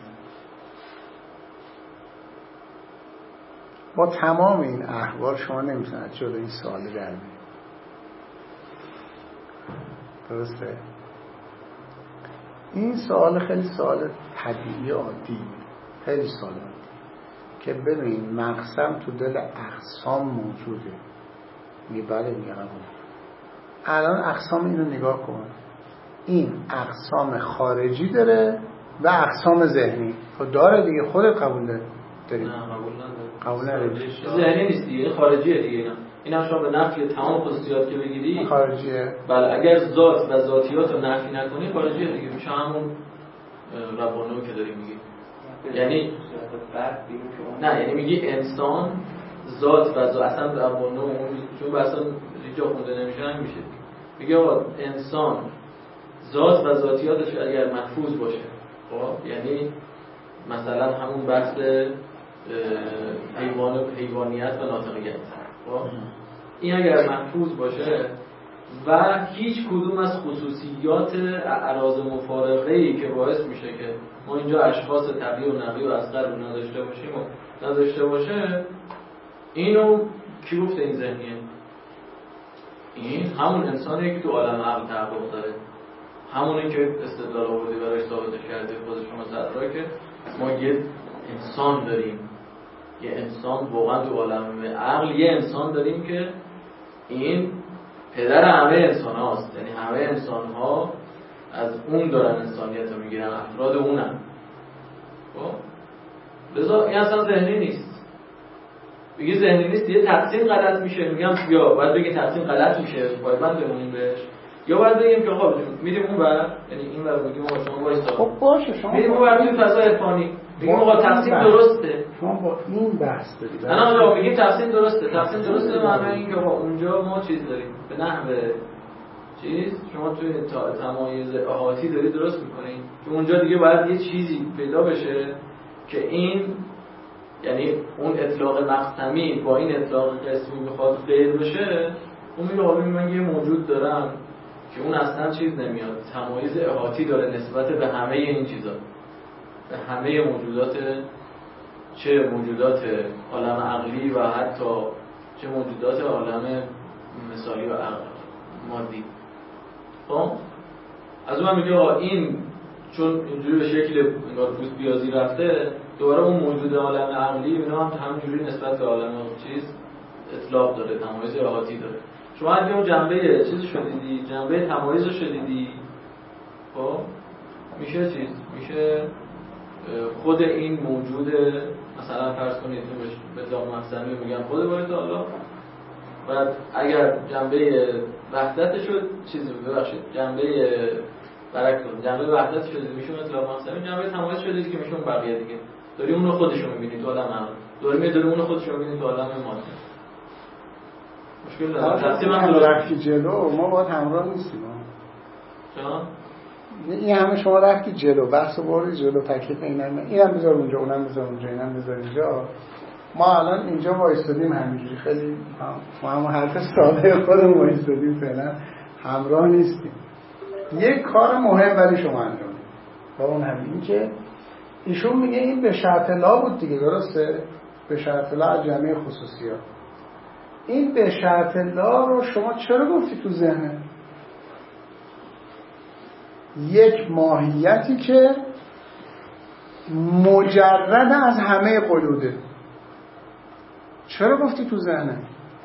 با تمام این احوال شما نمیتونید جلو این سوال در بیارید. درسته؟ این سوال خیلی سوال طبیعی عادی، خیلی سوال عادی که ببین مقسم تو دل اقسام موجوده. میگه بله میگه قبول. الان اقسام اینو نگاه کن، این اقسام خارجی داره و اقسام ذهنی. خب داره دیگه، خودت قبول داری؟
نه قبول نداره.
قبول نداری.
ذهنی نیست دیگه، خارجیه دیگه. اینا شما به نفی تمام خصوصیات که بگیری
خارجیه.
بله اگر ذات و ذاتیات رو نفی نکنی خارجیه دیگه، میشه همون ربانو که داری میگی. یعنی نه، یعنی میگی انسان ذات و اصلا ربانو چون اصلا جا خونده نمیشه هم میشه. میگه آقا انسان ذات و ذاتیاتش اگر محفوظ باشه، خب یعنی مثلا همون بحث حیوانیت و ناطقیت، خب این اگر محفوظ باشه و هیچ کدوم از خصوصیات اعراض مفارقه‌ای که باعث میشه که ما اینجا اشخاص طبیعی و نقی و اصغر رو نداشته باشیم و نداشته باشه، اینو کی گفته این ذهنیه؟ این همون انسانیه که تو عالم عقل تحقق داره، همونی که استدلال آوردی براش ثابتش کردی خود شما صدرا که ما یه انسان داریم، یه انسان واقعا تو عالم عقل یه انسان داریم که این پدر همه انسان هاست، یعنی همه انسان ها از اون دارن انسانیت رو میگیرن، افراد اونن. خب لذا این اصلا ذهنی نیست. بگی ذهنی نیست یه تقسیم غلط میشه، میگم یا باید بگی تقسیم غلط میشه باید من بمونیم بهش، یا باید بگیم که خب میریم اون بر، یعنی این بر بگیم آقا شما وایسا
خب باشه شما
میریم اون بر توی فضا عرفانی میگیم آقا تقسیم درسته.
شما با این بحث دارید.
الان میگیم تقسیم درسته، تقسیم درسته معنی این که با اونجا ما چیز داریم به نحو چیز، شما توی تمایز احاطی داری درست میکنین که اونجا دیگه باید یه چیزی پیدا بشه که این یعنی اون اطلاق مقسمی با این اطلاق قسمی بخواد غیر بشه، اون میگه حالا من یه موجود دارم که اون اصلا چیز نمیاد، تمایز احاطی داره نسبت به همه این چیزا، به همه موجودات، چه موجودات عالم عقلی و حتی چه موجودات عالم مثالی و مادی. خب از اون میگه این چون اینجوری به شکل انگار پوست بیازی رفته، دوباره اون موجود عالم عقلی اینا هم همینجوری نسبت به عالم چیز اطلاق داره، تمایز احاطی داره. شما اگه اون جنبه چیزی شدیدی، جنبه تمایز شدیدی، خب میشه چیز، میشه خود این موجود، مثلا فرض کنید به اطلاق مقسمی میگم خود باید تعالی، و اگر جنبه وحدت شد چیزی ببخشید جنبه برعکس جنبه وحدت شده میشه اطلاق مقسمی، جنبه تمایز شده که میشه اون بقیه دیگه، داری اونو خودشو میبینی تو عالم عقل، داری اونو خودشو میبینی تو عالم مادی. مشکل داره. تقسیم هم
رفتی جلو، ما باید همراه نیستیم.
چرا؟
این همه شما رفتی جلو، بحث بردی جلو، تکلیف اینم بذار اونجا، اونم بذار اونجا، اینم بذار اینجا. ما الان اینجا وایسادیم همینجوری، خیلی ما هم حرف ساده خودمون وایسادیم، فعلا همراه نیستیم. یک کار مهم ولی شما انجام بدید و اون همین که ایشون میگه این به شرط لا بود دیگه، درسته؟ به شرط لا از جمعه خصوصیات. این به شرط لا رو شما چرا گفتی تو ذهنه؟ یک ماهیتی که مجرد از همه قیوده، چرا گفتی تو ذهنه؟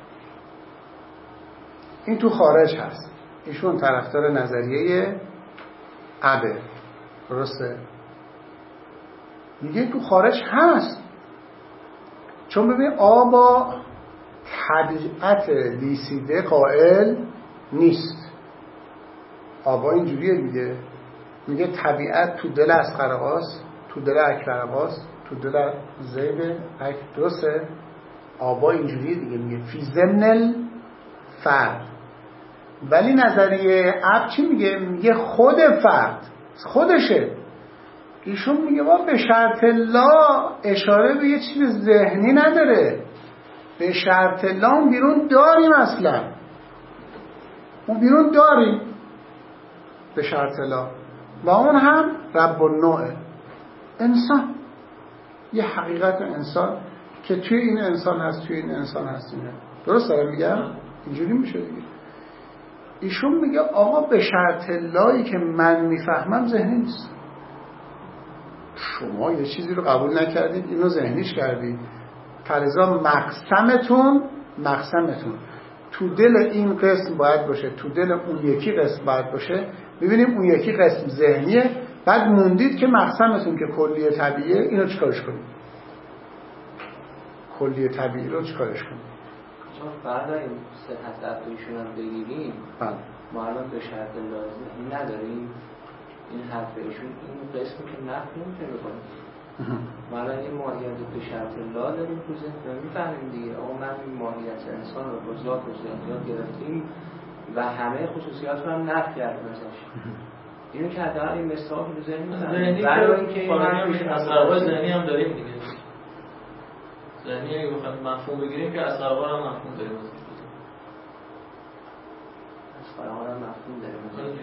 این تو خارج هست. ایشون طرفدار نظریه عبه، درسته؟ میگه تو خارج هست، چون ببین آبا طبیعت لیسیده قائل نیست. آبا اینجوریه دیگه، میگه طبیعت تو دل اصغرهاست، تو دل اکبرهاست، تو دل زید درسته؟ آبا اینجوریه دیگه، میگه فی ضمن الفرد. ولی نظریه عب چی میگه؟ میگه خود فرد خودشه. ایشون میگه ما به شرط لا اشاره به یه چیز ذهنی نداره، به شرط لا اون بیرون داریم، اصلا اون بیرون داریم به شرط لا، و اون هم رب النوع انسان، یه حقیقت انسان که توی این انسان هست، توی این انسان هست. اینه درست دارم میگم؟ اینجوری میشه دیگه. ایشون میگه آقا به شرط لایی که من میفهمم ذهنی نیست. شما یه چیزی رو قبول نکردید، اینو ذهنیش کردید، فلذا مقسمتون تو دل این قسم باید باشه، تو دل اون یکی قسم باید باشه. ببینیم اون یکی قسم ذهنیه، بعد موندید که مقسمتون که کلیه طبیعیه، اینو چیکارش کنید؟ کلیه طبیعی رو چیکارش کنید؟
چون فردا این صحت افعیشون هم بگیریم، ما الان به شرط لازم نداریم این حرف ایشون، این قسمی که نفی نمیتونه بکنیم. ما الان این ماهیت به شرط لا داریم تو ذهن، میفهمیم دیگه آقا من این ماهیت انسان رو با ذات و ذهنیات گرفتیم و همه خصوصیات رو هم نفی کردیم ازش. اینو که حداقل این مثال رو ذهن می‌ذاریم، برای اینکه
این اثرهای ذهنی هم داریم دیگه. ذهنی اگه بخوایم مفهوم بگیریم که اثرها هم مفهوم داریم،
اثرها هم مفهوم داریم.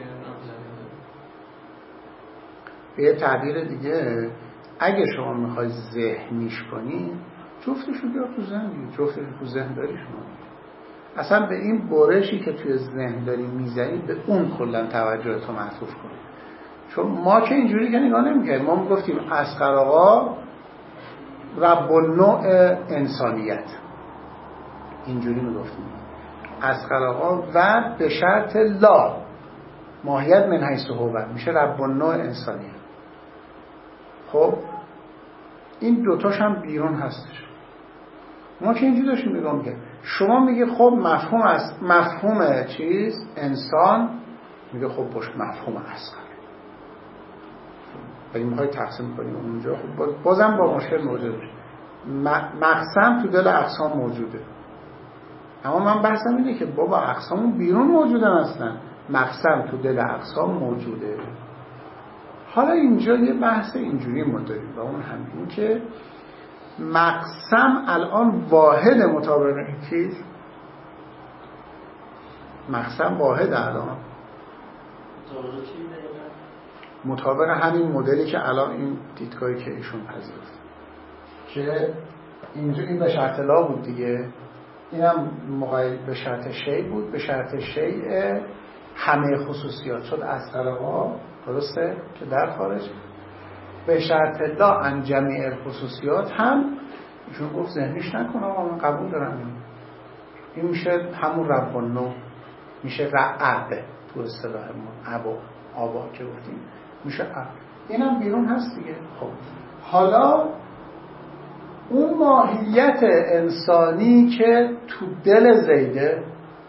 یه تعبیر دیگه اگه شما میخوای ذهنیش کنی، جفتش رو بیار تو ذهن، جفتش تو ذهن داری شما. اصلا به این برشی که توی ذهن داری میزنی، به اون کلا توجه تو معطوف کنی. چون ما که اینجوری که نگاه نمی‌کردیم، ما میگفتیم اصغر آقا رب النوع انسانیت، اینجوری میگفتیم اصغر آقا و به شرط لا ماهیت من حیث هو میشه رب النوع انسانیت. خب این دوتاش هم بیرون هستش. ما که اینجوری داشتیم نگاه می‌کردیم. شما میگه خب مفهوم چیز انسان، میگه خب باش مفهوم اصغر، ولی میخوای تقسیم کنیم اونجا، خب بازم با مشکل موجود میشه. مقسم تو دل اقسام موجوده، اما من بحثم اینه که بابا اقسامون بیرون موجودن، اصلا مقسم تو دل اقسام موجوده. حالا اینجا یه بحث اینجوری ما داریم و اون همین که مقسم الان واحد مطابق این چیز، مقسم واحد الان
مطابق چی دقیقا؟
مطابق همین مدلی که الان این دیدگاهی که ایشون پذیرفت که اینجا این به شرط لا بود دیگه، اینم مقاید به شرط شیء بود، به شرط شیء همه خصوصیات شد از طرفا، درسته که در خارج به شرط لا ان جمیع الخصوصیات هم ایشون گفت ذهنیش نکنم من قبول دارم این میشه همون رب النوع، میشه رعب تو اصطلاح ما آبا که گفتیم میشه عب، اینم بیرون هست دیگه. خب حالا اون ماهیت انسانی که تو دل زیده،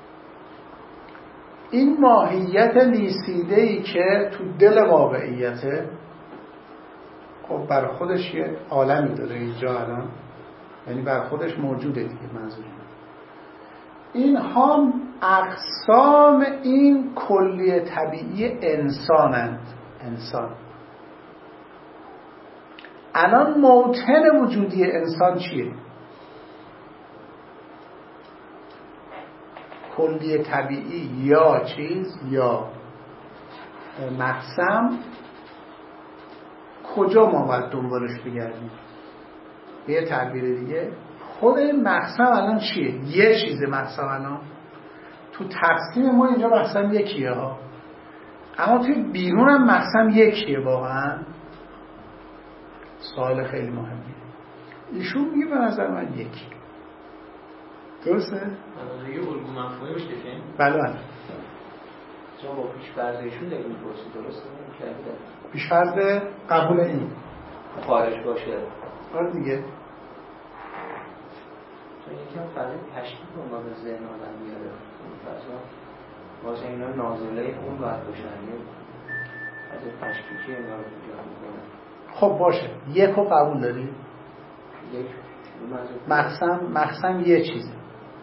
این ماهیت لیسیده‌ای که تو دل واقعیته، خب بر خودش یه عالمی داره اینجا الان، یعنی بر خودش موجوده دیگه. منظورم این هم اقسام این کلیه طبیعی انسانند. انسان الان موطن وجودی انسان چیه؟ کلیه طبیعی یا چیز یا مقسم، کجا ما باید دنبالش بگردیم؟ به یه تعبیر دیگه خود این مقسم الان چیه؟ یه چیزه مقسم الان تو تقسیم ما اینجا مقسم یکیه ها، اما توی بیرون هم مقسم یکیه. واقعا سوال خیلی مهمیه. ایشون میگه به نظر من یکی. درسته؟
یه الگو مفهومی بکشیم؟
بله
شما با پیش فرضشون داریم میپرسید، درسته؟
پیش فرض قبول این
خارج باشه.
آره دیگه.
چون یکم فرض تشکیل رو ما به ذهن آدم بیاره. فرضا واسه اینا نازله اون باید باشن، از تشکیکی اینا رو ایجاد میکنه.
خب باشه، یک رو قبول داری؟
یک
مقسم یه چیزه.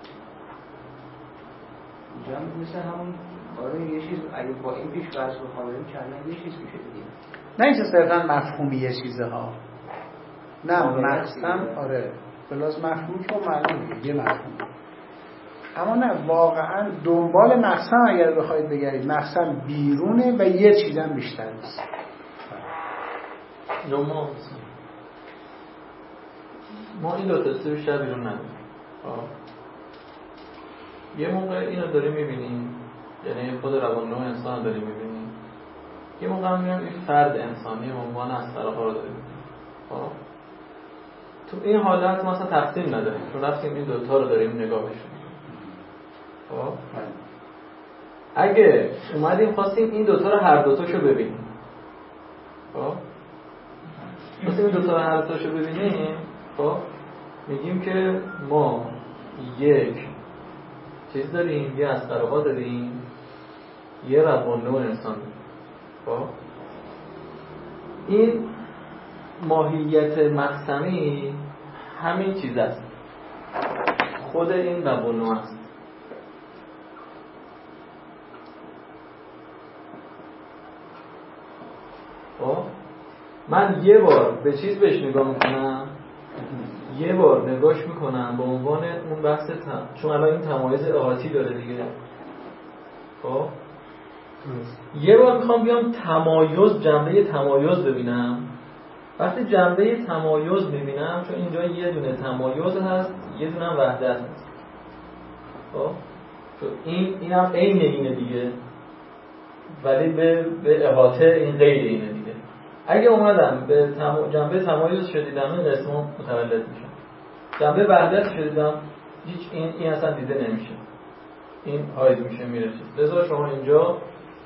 اینجا مثل همون آره یه چیز، اگه با این پیش فرض بخوام بریم کردن یه چیز میشه دیگه.
نه اینکه صرفا مفهومی یه چیزه ها، نه مقسم آره بلاز مفهومی که معلومه یه مفهوم، اما نه واقعا دنبال مقسم اگر بخواید بگردید مقسم بیرونه و یه چیزم بیشتر نیست.
ما این دو تا بیشتر بیرون نداریم. یه موقع اینو داریم میبینیم، یعنی خود روان نوع انسان رو داریم میبینیم، یه موقع هم میگم این فرد انسانی عنوان از طرفا رو داریم میبینیم. تو این حالت ما اصلا تقسیم نداریم، چون رفتیم این دوتا رو داریم نگاهشون. اگه اومدیم خواستیم این دوتا رو هر دوتاشو ببینیم، خواستیم این دوتا رو هر دوتاشو ببینیم، میگیم که ما یک چیز داریم، یه اسقرها داریم، یه روان نوع انسان داریم. این ماهیت مقسمی همین چیز است، خود این روان نوع است. من یه بار به چیز بهش نگاه میکنم، یه بار نگاش میکنم به عنوان اون بحث چون الان این تمایز احاطی داره دیگه. یه بار میخوام بیام تمایز، جنبه تمایز ببینم. وقتی جنبه تمایز میبینم، چون اینجا یه دونه تمایز هست، یه دونه هم وحدت هست. چون اینم عین اینه دیگه، ولی به احاطه این غیر اینه دیگه. اگه اومدم به جنبه تمایز شدیدم این قسمو متولد میشه، جنبه وحدت شدیدم هیچ این اصلا دیده نمیشه، این حایز میشه میره چیز. لذا شما اینجا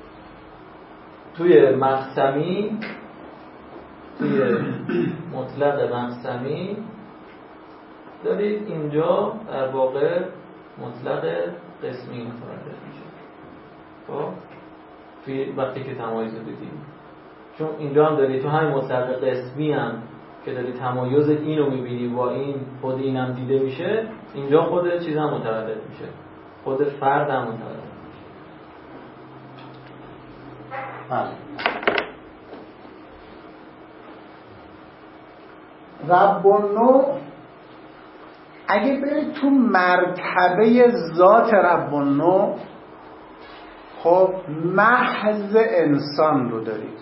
توی مقسمی، توی مطلق مقسمی دارید اینجا در واقع مطلق قسمی متولد میشه. توی وقتی که تمایز رو دیدیم، چون اینجا هم داری تو همین مطلق قسمی هم که داری تمایز اینو میبینی با این خود اینم دیده میشه، اینجا خود چیز هم متولد میشه، خود فرد هم متولد میشه.
رب النوع اگه برید تو مرتبه ذات رب النوع، خب محض انسان رو دارید.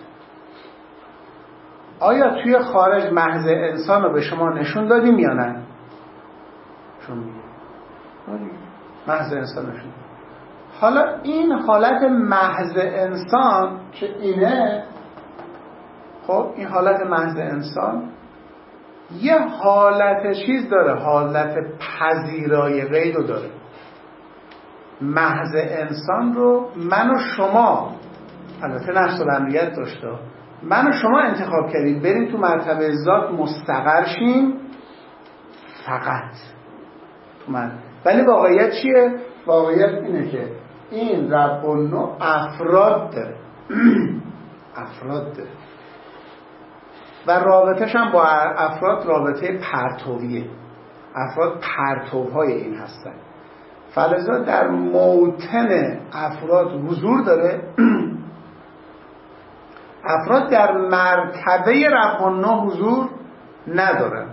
آیا توی خارج محض انسان رو به شما نشون دادیم یا نه؟ چون محض انسان نشون. حالا این حالت محض انسان که اینه، خب این حالت محض انسان یه حالت چیز داره، حالت پذیرای غیر رو داره. محض انسان رو من و شما، البته نفس الامریت داشته، من و شما انتخاب کردیم بریم تو مرتبه ذات مستقر شیم فقط تو من. ولی واقعیت چیه؟ واقعیت اینه که این رب النوع افراد داره افراد داره و رابطه‌ش هم با افراد رابطه پرتویه. افراد پرتوهای این هستن. فلذا در موطن افراد حضور داره. افراد در مرتبه رب النوع حضور ندارن.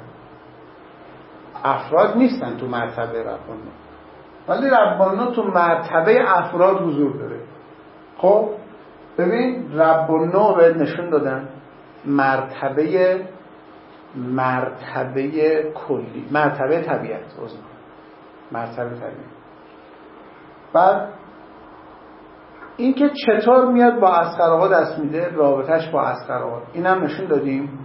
افراد نیستن تو مرتبه رب النوع، ولی رب النوع تو مرتبه افراد حضور داره. خب ببین رب النوع بهت نشون دادن مرتبه کلی، مرتبه طبیعت، مرتبه طبیعت. بعد این که چطور میاد با اصغرها دست میده، رابطش با اصغرها، اینم نشون دادیم.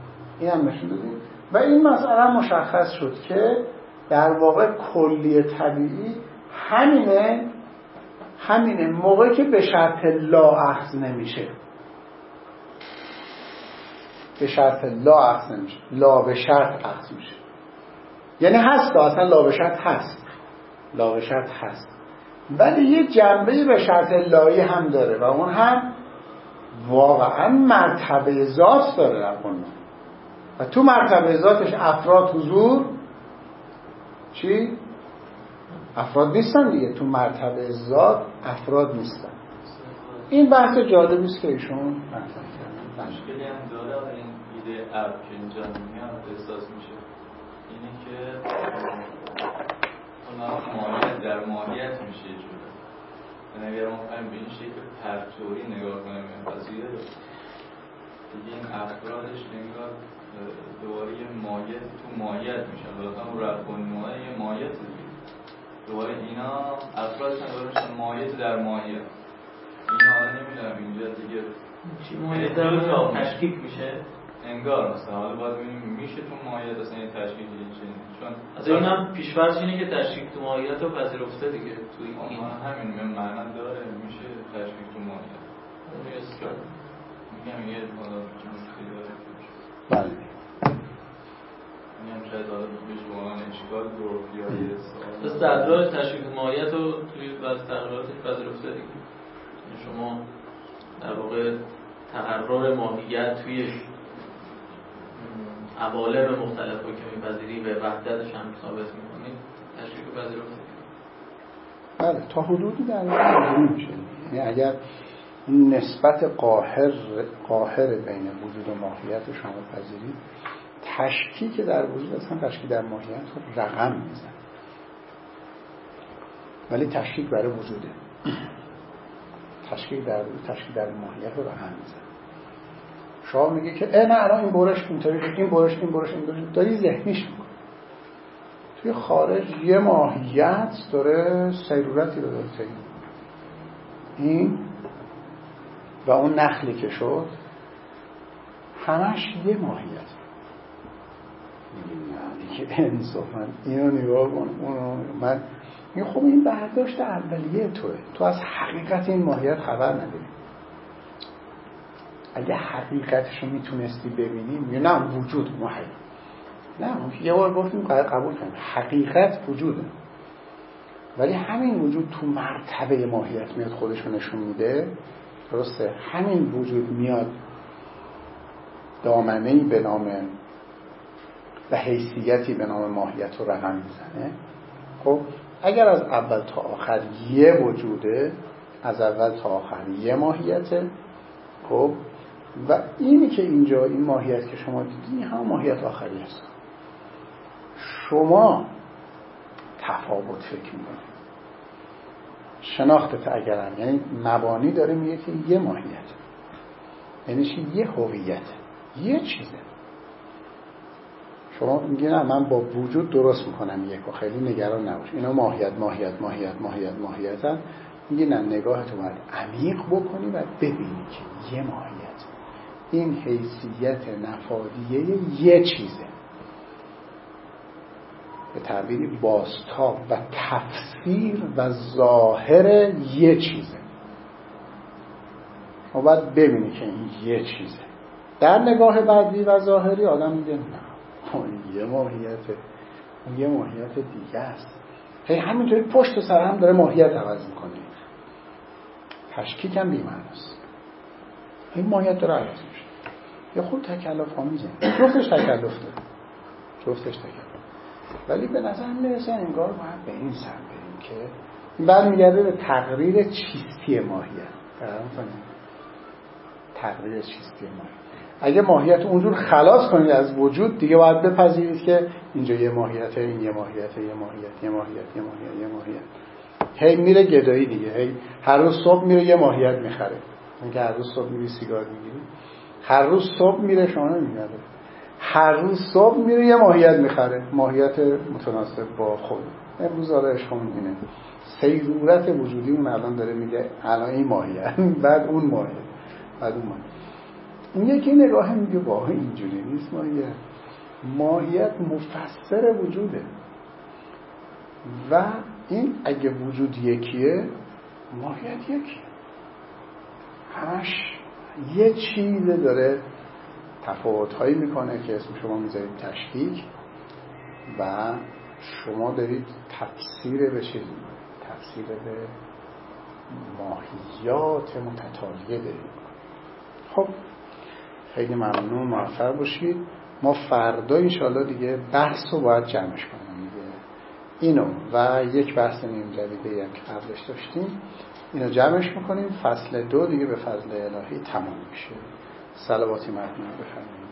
و این مسئله مشخص شد که در واقع کلی طبیعی همینه موقعی که به شرط لا اخذ نمیشه. به شرط لا اخذ نمیشه، لا به شرط اخذ میشه. یعنی هست، اصلا لا به شرط هست، ولی یه جنبه به شرط لایی هم داره و اون هم واقعا مرتبه ذات داره در قانون. و تو مرتبه ذاتش افراد حضور چی؟ افراد نیستن دیگه. تو مرتبه ذات افراد نیستن. این بحث جالبی است که ایشون مطرح کردن.
مشکلی هم داره این ایده اب که اینجا میاد احساس میشه اینه که ماهیت در ماهیت میشه یه جوره. یعنی اگر ما بخوایم به این شکل پرتویی نگاه کنیم این قضیه رو دیگه این افرادش انگار دوباره یه ماهیت تو ماهیت میشن. لازم اون رب النوع یه ماهیت دیگه. دوباره اینا افرادش هم دوباره میشن ماهیت در ماهیت. اینا حالا نمیدونم اینجا دیگه
چی ماهیت در تشکیک میشه؟
انگار مثلا حالا باید ببینیم میشه تو ماهیت اصلا این تشکیک چیه، چون
از این هم پیش‌فرض اینه که تشکیک تو ماهیت رو پذیرفته دیگه. توی این
همین معنا داره، میشه تشکیک تو ماهیت. میگم یه حالا مشکلی داره.
بله
میگم شاید حالا بهش واقعا اشکال گروپیای
سوال استدلال تشکیک تو ماهیت رو توی بعضی تقریراتش پذیرفته دیگه. شما در واقع تقرر ماهیت توی عوالم مختلف رو که می‌پذیری به وحدتش هم ثابت می‌کنید تشکیک پذیرفته.
بله تا حدودی در واقع میشه. یعنی اگر این نسبت قاهر بین وجود و ماهیت رو شما پذیرید، تشکیک در وجود اصلا تشکیک در ماهیت رو رقم میزن، ولی تشکیک برای وجوده. تشکیک در ماهیت رو رقم میزن. شما میگه که نه الان این برش اینطوری، این برش داری ذهنیش میکنه. توی خارج یه ماهیت داره سیرورتی رو داره این و اون نخلی که شد همش یه ماهیت. میگه نه انصافا اینو نگاه کن اونو. من میگه خب این برداشت اولیه تو از حقیقت این ماهیت خبر نداری. اگه حقیقتش رو میتونستی ببینی میگه نه وجود محیط. نه یه بار گفتیم قبول کنیم حقیقت وجوده، ولی همین وجود تو مرتبه ماهیت میاد خودش رو نشون میده. درسته همین وجود میاد دامنه‌ای به نام و حیثیتی به نام ماهیت رو رقم میزنه. خب اگر از اول تا آخر یه وجوده، از اول تا آخر یه ماهیته، خب و اینی که اینجا این ماهیت که شما دیدین هم ماهیت آخری هست. شما تفاوت فکر میکنید. شناختت اگرم، یعنی مبانی داره میگه که یه ماهیت، یعنی چی؟ یه هویت، یه چیزه. شما میگی نه من با وجود درست میکنم یکو، خیلی نگران نباش، اینا ماهیت ماهیتن. میگی نه، نگاهتو باید عمیق بکنی و ببینی که یه ماهیت، این حیثیت نفادیه یه چیزه، به تعبیری بازتاب و تفسیر و ظاهر یه چیزه. ما باید ببینی که این یه چیزه. در نگاه بعدی و ظاهری آدم میگه نه یه ماهیته، یه ماهیت دیگه است. هی همینطوری پشت و سر هم داره ماهیت عوض میکنه. تشکیک هم بی‌معناست. این ماهیت داره عوض میشه. یا خود تکلف آمیزه. جفتش تکلف داره. ولی به نظر میرسه انگار باید به این سمت بریم که این بعد میگرده به تقریر چیستی ماهیت. تقریر چیستی ماهیت. اگه ماهیت اونجور خلاص کنید از وجود، دیگه باید بپذیرید که اینجا یه ماهیته، این یه ماهیته، یه ماهیت. هی میره گدایی دیگه، هی هر روز صبح میره یه ماهیت میخره. اینکه هر روز صبح میری سیگار میگیری، هر روز صبح میره شما نمیگره، هر روز صبح میره یه ماهیت میخره، ماهیت متناسب با خود. امروز آره عشقمون اینه، سیرورت وجودی اون الان داره میگه الان این ماهیت، بعد اون ماهیت، اون یکی نگاه میگه واه اینجوری نیست، ماهیت مفسر وجوده و این اگه وجود یکیه ماهیت یکیه، همش یه چیزه داره تفاوت‌هایی میکنه که اسم شما میذارید تشکیک و شما دارید تفسیر به چیزی، تفسیر به ماهیات متتالیه دارید. خب خیلی ممنون، موفق باشید. ما فردا انشالله دیگه بحث رو باید جمعش کنیم دیگه، اینو و یک بحث نیم جدیده هم که قبلش داشتیم اینو جمعش میکنیم. فصل 2 دیگه به فضل الهی تمام میشه. صلواتی مردم بفرمایید.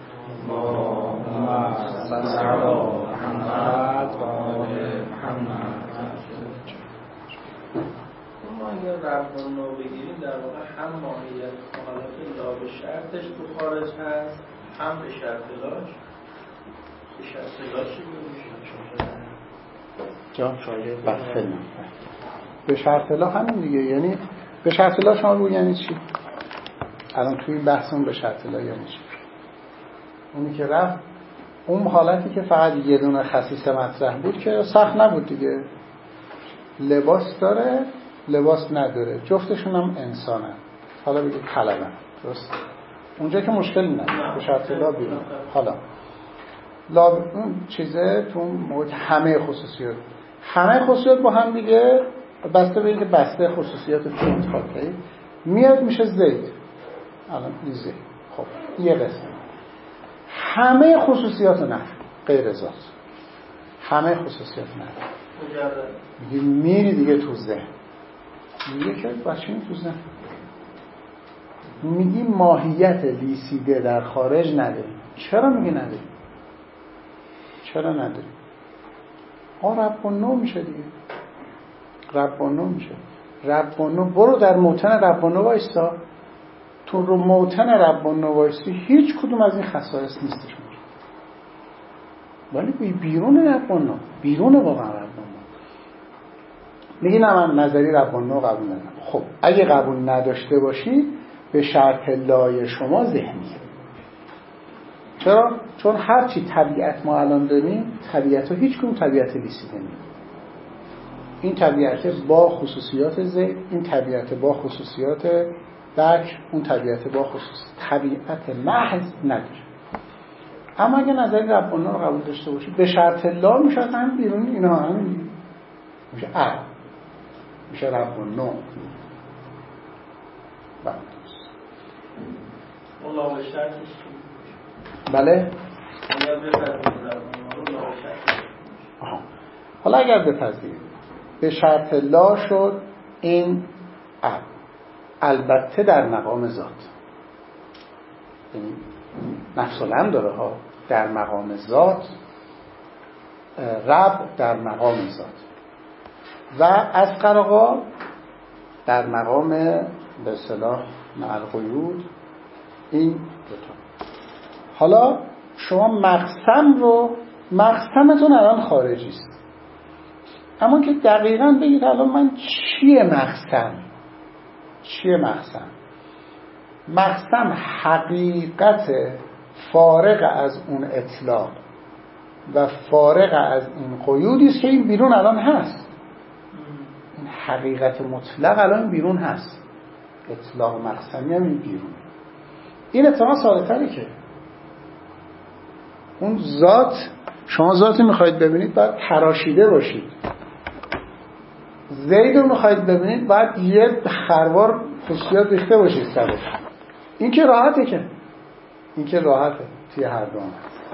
اللهم صل علی محمد و آل محمد.
ما اگر ربان رو بگیریم در واقع هم ماهیت حالت لا به شرطش تو خارج هست، هم به شرط لاش. به شرط لاش
جان شاید بحث به شرط لا همین دیگه، یعنی به شرط لا شما رو یعنی چی؟ الان توی این بحثمون به شرط لا یعنی چی؟ اونی که رفت اون حالتی که فقط یه دونه خصیصه مطرح بود که سخت نبود دیگه، لباس داره لباس نداره، جفتشون هم انسانن، حالا بگید طلبن، درست؟ اونجا که مشکلی نداره، به شرط لا بیرون. حالا لا اون چیزه تو موقع همه خصوصیات با هم دیگه بسته به اینکه بسته خصوصیات تو انتخاب کنید میاد میشه زید. الان این زید، خب یه قسم همه خصوصیات نه غیر ذات، همه خصوصیات نه میگی میری دیگه تو ذهن، میگه که بچین تو ذهن، میگی ماهیت لیسیده در خارج نداری. چرا میگی نداری؟ چرا نداری؟ رب و نو میشه دیگه، رب و نو میشه. رب و نو، برو در موطن رب و نو وایستا، تو رو موطن رب و نو وایستی هیچ کدوم از این خصایص نیستش، ولی بیرون رب و نو، بیرون واقعا رب و نو. میگی نه من نظری رب و نو قبول ندارم. خب اگه قبول نداشته باشی به شرط لای شما ذهنیه. چرا؟ چون هرچی طبیعت ما الان داریم طبیعت ها هیچ کدوم طبیعت لیسیده نیست. این طبیعت با خصوصیات زید، این طبیعت با خصوصیات بکر، اون طبیعت با طبیعت محض نداره. اما اگه نظری رب و نو رو قبول داشته باشی به شرط لا میشه هم بیرون اینا همین میشه میشه رب و نو.
الله به شرطش
بله؟ حالا اگر بپذیرید به شرط لا شد این البته در مقام ذات، یعنی نفس الامر داره ها، در مقام ذات، رب در مقام ذات. و اصغر آقا در مقام به اصطلاح مع القیود این دوتا. حالا شما مقسمتون الان خارجی است، اما که دقیقاً بگید الان من چیه مقسم حقیقت فارغ از اون اطلاق و فارغ از این قیودی است که این بیرون الان هست. این حقیقت مطلق الان بیرون هست، اطلاق مقسمی هم این بیرون. این اتفاقا ساده تره که اون ذات، شما ذاتی میخواید ببینید باید تراشیده باشید. زید رو میخواید ببینید باید یه خروار خصوصیات ریخته باشید سرش. این که راحته توی هر دو هم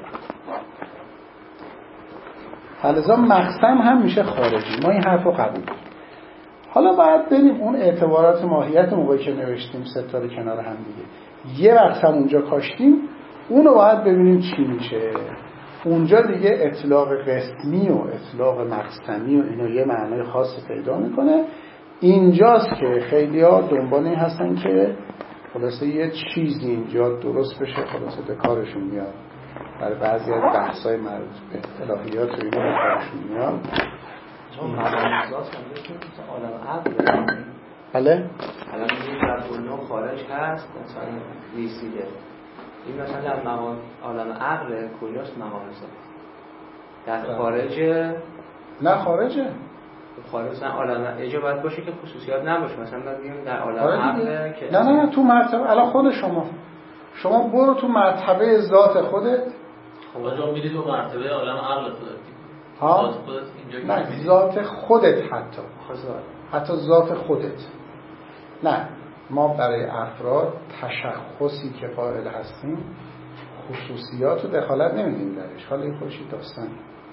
فلذا مقسم هم میشه خارجی. ما این حرف رو قبول داریم. حالا باید بریم اون اعتبارات ماهیت موقعی که نوشتیم ستاره کنار هم دیگه یه مقسم اونجا کاشتیم، اونو باید ببینیم چی میشه. اونجا دیگه اطلاق قسمی و اطلاق مقسمی و اینا یه معنای خاصی پیدا میکنه. اینجاست که خیلی ها دنبال این هستن که خلاصه یه چیزی اینجا درست بشه، خلاصه به کارشون میاد. برای بعضی از بحث‌های مربوط به الهیات و اینا به کارشون میاد.
چون مقامات هم مثل عالم عقل.
بله؟
الان میگیم در دنیا خارج هست مثلا ریسیده. این مثلا در مقام عالم عقل کجاست مقام ذات؟ در خارجه؟
نه خارجه.
خارج مثلا عالم اجا باید باشه که خصوصیات نباشه. مثلا باید بگیم در عالم عقل که
نه تو مرتبه الان خود شما برو تو مرتبه ذات خودت.
خب جا میری تو مرتبه عالم عقل خودت.
ها؟ نه ذات خودت حتی ذات خودت. نه ما برای افراد تشخصی که قائل هستیم خصوصیات رو دخالت نمیدیم درش. حالا این خودشی داستانی.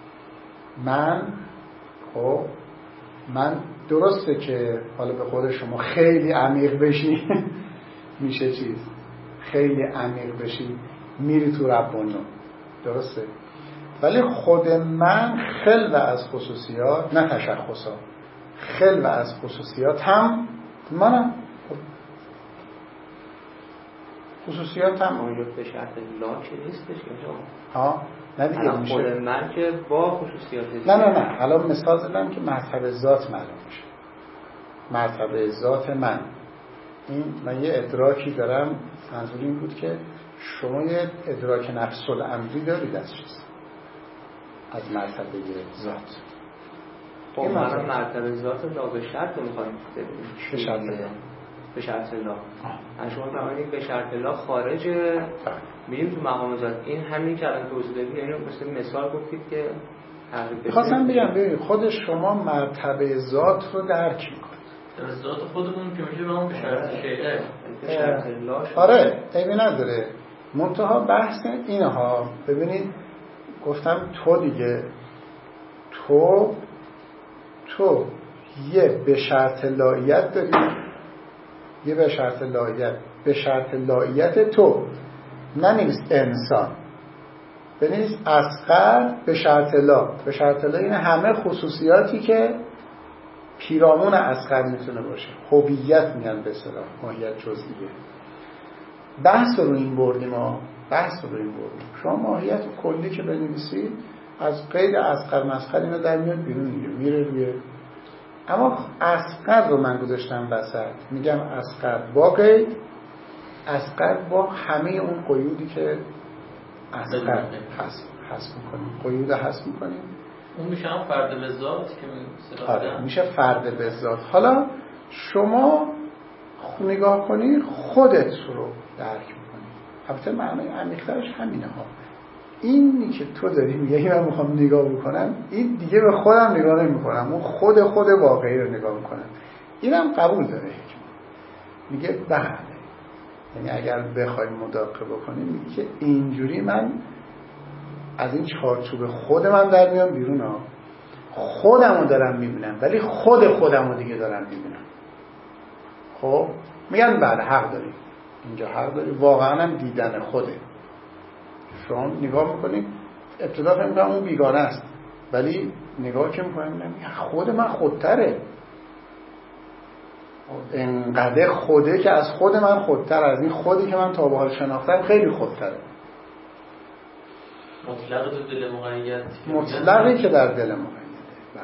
من درسته که حالا به خود شما خیلی عمیق بشی میشه چیز خیلی عمیق بشی میری تو ربانو، درسته، ولی خود من خلو از خصوصیات، نه تشخصا، خلو از خصوصیات هم منم. خصوصیات هم
اونجا به شرط لا که نیستش اینجا.
ها نه دیگه میشه
خود من که با خصوصیات
نه الان مثال زدم که مرتبه ذات معلوم میشه. مرتبه ذات من یه ادراکی دارم. منظور این بود که شما یه ادراک نفس الامری دارید از چیز، از مرتبه ذات.
خب من مرتبه ذات لا به شرط میخوایم ببینیم به شرط لا. شما فرمودید به شرط لا خارجه، میریم تو مقام ذات. این همین که الان توضیح دادید، یعنی مثال گفتید که
خواستم بگم خود شما مرتبه ذات رو درک میکنید.
در ذات خودمون که میشه به اون به شرط شیعه
به شرط لا.
آره عیبی نداره. منتها بحث اینها ببینید، گفتم تو دیگه تو یه به شرط لاییت داری، یه به شرط لاییت تو ننویس انسان، بنویس اصغر به شرط لا. به شرط لا این همه خصوصیاتی که پیرامون اصغر میتونه باشه، هویت میگن به اصطلاح، ماهیت جزئیه. بحث رو این بردیم. شما ماهیت کلی که بنویسید از قید اصغر مسغر اینا در میاد بیرون دیگه، میره روی. اما اصغر رو من گذاشتم وسط، میگم اصغر با قید، اصغر با همه اون قیودی که اصغر حذف میکنیم، قیود حذف میکنیم.
اون میشه هم فرد به ذات که
آره میشه فرد به ذات. حالا شما نگاه کنی خودت رو درک میکنی. البته معنای عمیق‌ترش همینه ها. اینی که تو داری میگی من میخوام نگاه بکنم، این دیگه به خودم نگاه نمیکنم، اون خود واقعی رو نگاه میکنم. اینم قبول داره حکمت. میگه بله، یعنی اگر بخوایم مداقه بکنیم میگه که اینجوری من از این چارچوب خود من در میام بیرون ها، خودم رو دارم میبینم، ولی خودم رو دیگه دارم میبینم. خب میگن بله حق داری، اینجا حق داری، واقعا هم دیدن خوده. شما نگاه میکنید ابتدا فکر میکنم اون بیگانه است، ولی نگاه که میکنم خود من خودتره. انقدر خوده که از خود من خودتر، از این خودی که من تا به حال شناختم خیلی خودتره.
مطلق تو دل مقید،
مطلقی که در دل مقیده.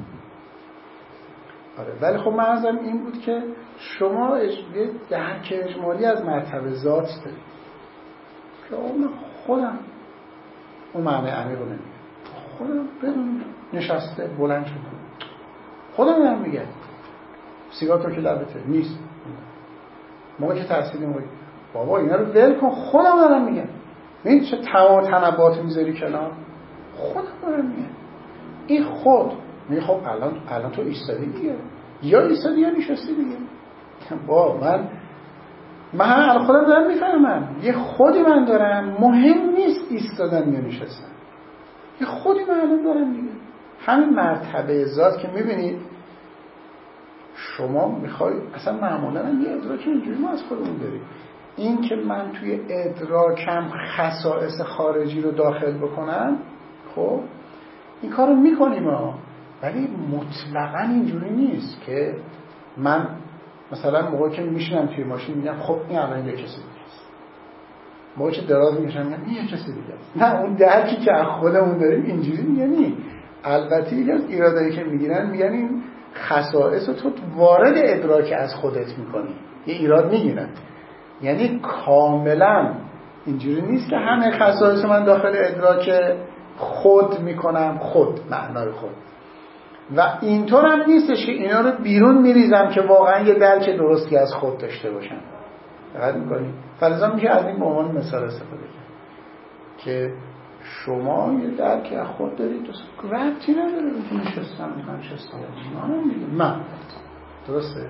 آره. ولی خب منظورم این بود که شما یه درک اجمالی از مرتبه ذات دارید که من خودم اون معنی عمیق رو نمیگه، خودم بدون نشسته بلند شدم خودم دارم میگه سیگار تو که لبته نیست، موقع که تحصیلی موقع بابا اینا رو ول کن، خودم دارم میگم. این چه تمام تنبات میذاری کنار، خودم دارم میگم. این خود میگه خب الان تو ایستادی دیگه، یا ایستادی یا نشستی دیگه. با من الان خودم دارم میفهمم یه خودی من دارم، مهم نیست ایستادن یا نشستن، یه خودی من الان دارم دیگه. همین مرتبه ذات که میبینید شما میخواید اصلا معمولا یه ادراک اینجوری ما از خودمون داریم، این که من توی ادراکم خصائص خارجی رو داخل بکنم، خب این کار رو میکنیم ها، ولی مطلقا اینجوری نیست که من مثلا موقعی که میشینم توی ماشین میگم خب این الان یه کسی دیگه است، موقعی که دراز میکشم میگم این یه کسی دیگه است. نه، اون درکی که از خودمون داریم اینجوری میگه نی. البته یکی از ایرادایی که میگیرن میگن این خصائص رو تو وارد ادراک از خودت میکنی، یه ایراد میگیرن. یعنی کاملا اینجوری نیست که همه خصائص من داخل ادراک خود میکنم، خود معنای خود، و اینطور هم نیستش که اینا رو بیرون میریزم که واقعا یه درک درستی از خود داشته باشم. دقت میکنید؟ فلزا میشه از این به عنوان مثال استفاده کرد که شما یه درک از خود دارید، ربطی نداره به که نشستم من درسته؟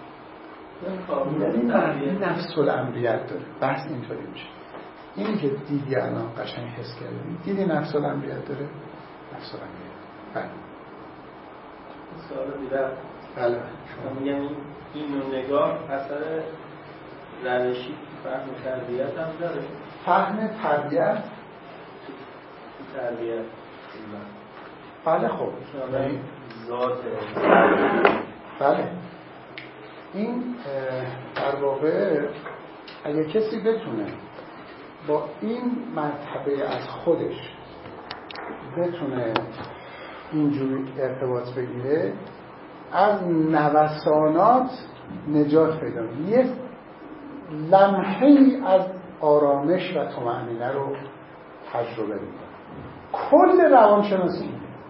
این نفس الامریت داره. بحث اینطوری میشه، اینی که دیدی الان قشنگ حس کردی، دیدی نفس الامریت داره، نفس الامریت. بله
سوال دیگه.
بله
یعنی این نوع نگاه اثر روشی فهم تربیت هم داره؟
فهم تربیت؟
تربیت
بله. خب
ذات
بله، این در واقع اگه کسی بتونه با این مرتبه از خودش بتونه اینجوری ارتباط بگیره، از نوسانات نجات پیدا کنه، یه لمحه‌ای از آرامش و طمأنینه رو تجربه میکنه. کل روانشناسی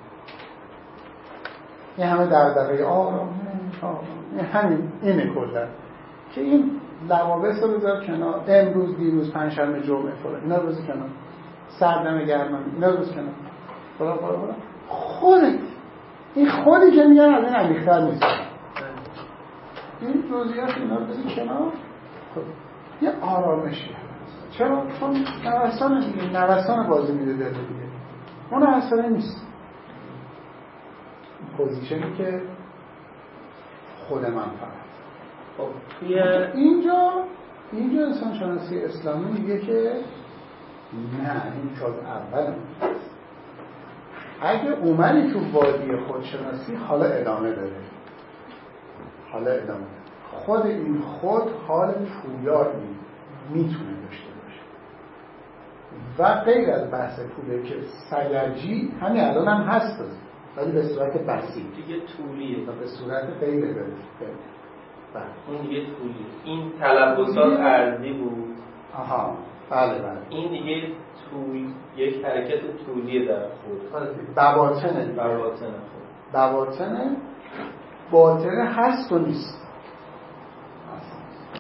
این همه دغدغه آرامش، همین اینه کلا، که این لوابس رو بذار کنار، امروز دیروز پنجشنبه جمعه فلان اینا رو بذار کنار، سردمه گرمه اینا رو بذار کنار، فلان خودت، این خودی که میگن از این عمیق‌تر نیست، این جزئیات اینا رو بذار کنار. خب یه آرامشی هست. چرا؟ چون نوسان دیگه، نوسان بازی میده دل دیگه، اون اصلا نیست پوزیشنی که خود من فقط.
خب توی
اینجا انسان شناسی اسلامی میگه که نه، این شاید اول اگه اومدی تو وادی خودشناسی حالا ادامه داره، خود این خود حال پویایی میتونه داشته باشه و غیر از بحث پوله که سیرجی همین الان هم هست، ولی به صورت بسیط
دیگه طولیه
و به صورت غیر بله.
اون دیگه طولیه، این تلبسات عرضی بود.
آها بله.
این دیگه یک حرکت طولیه در خود.
بواطنه باطنه هست و نیست.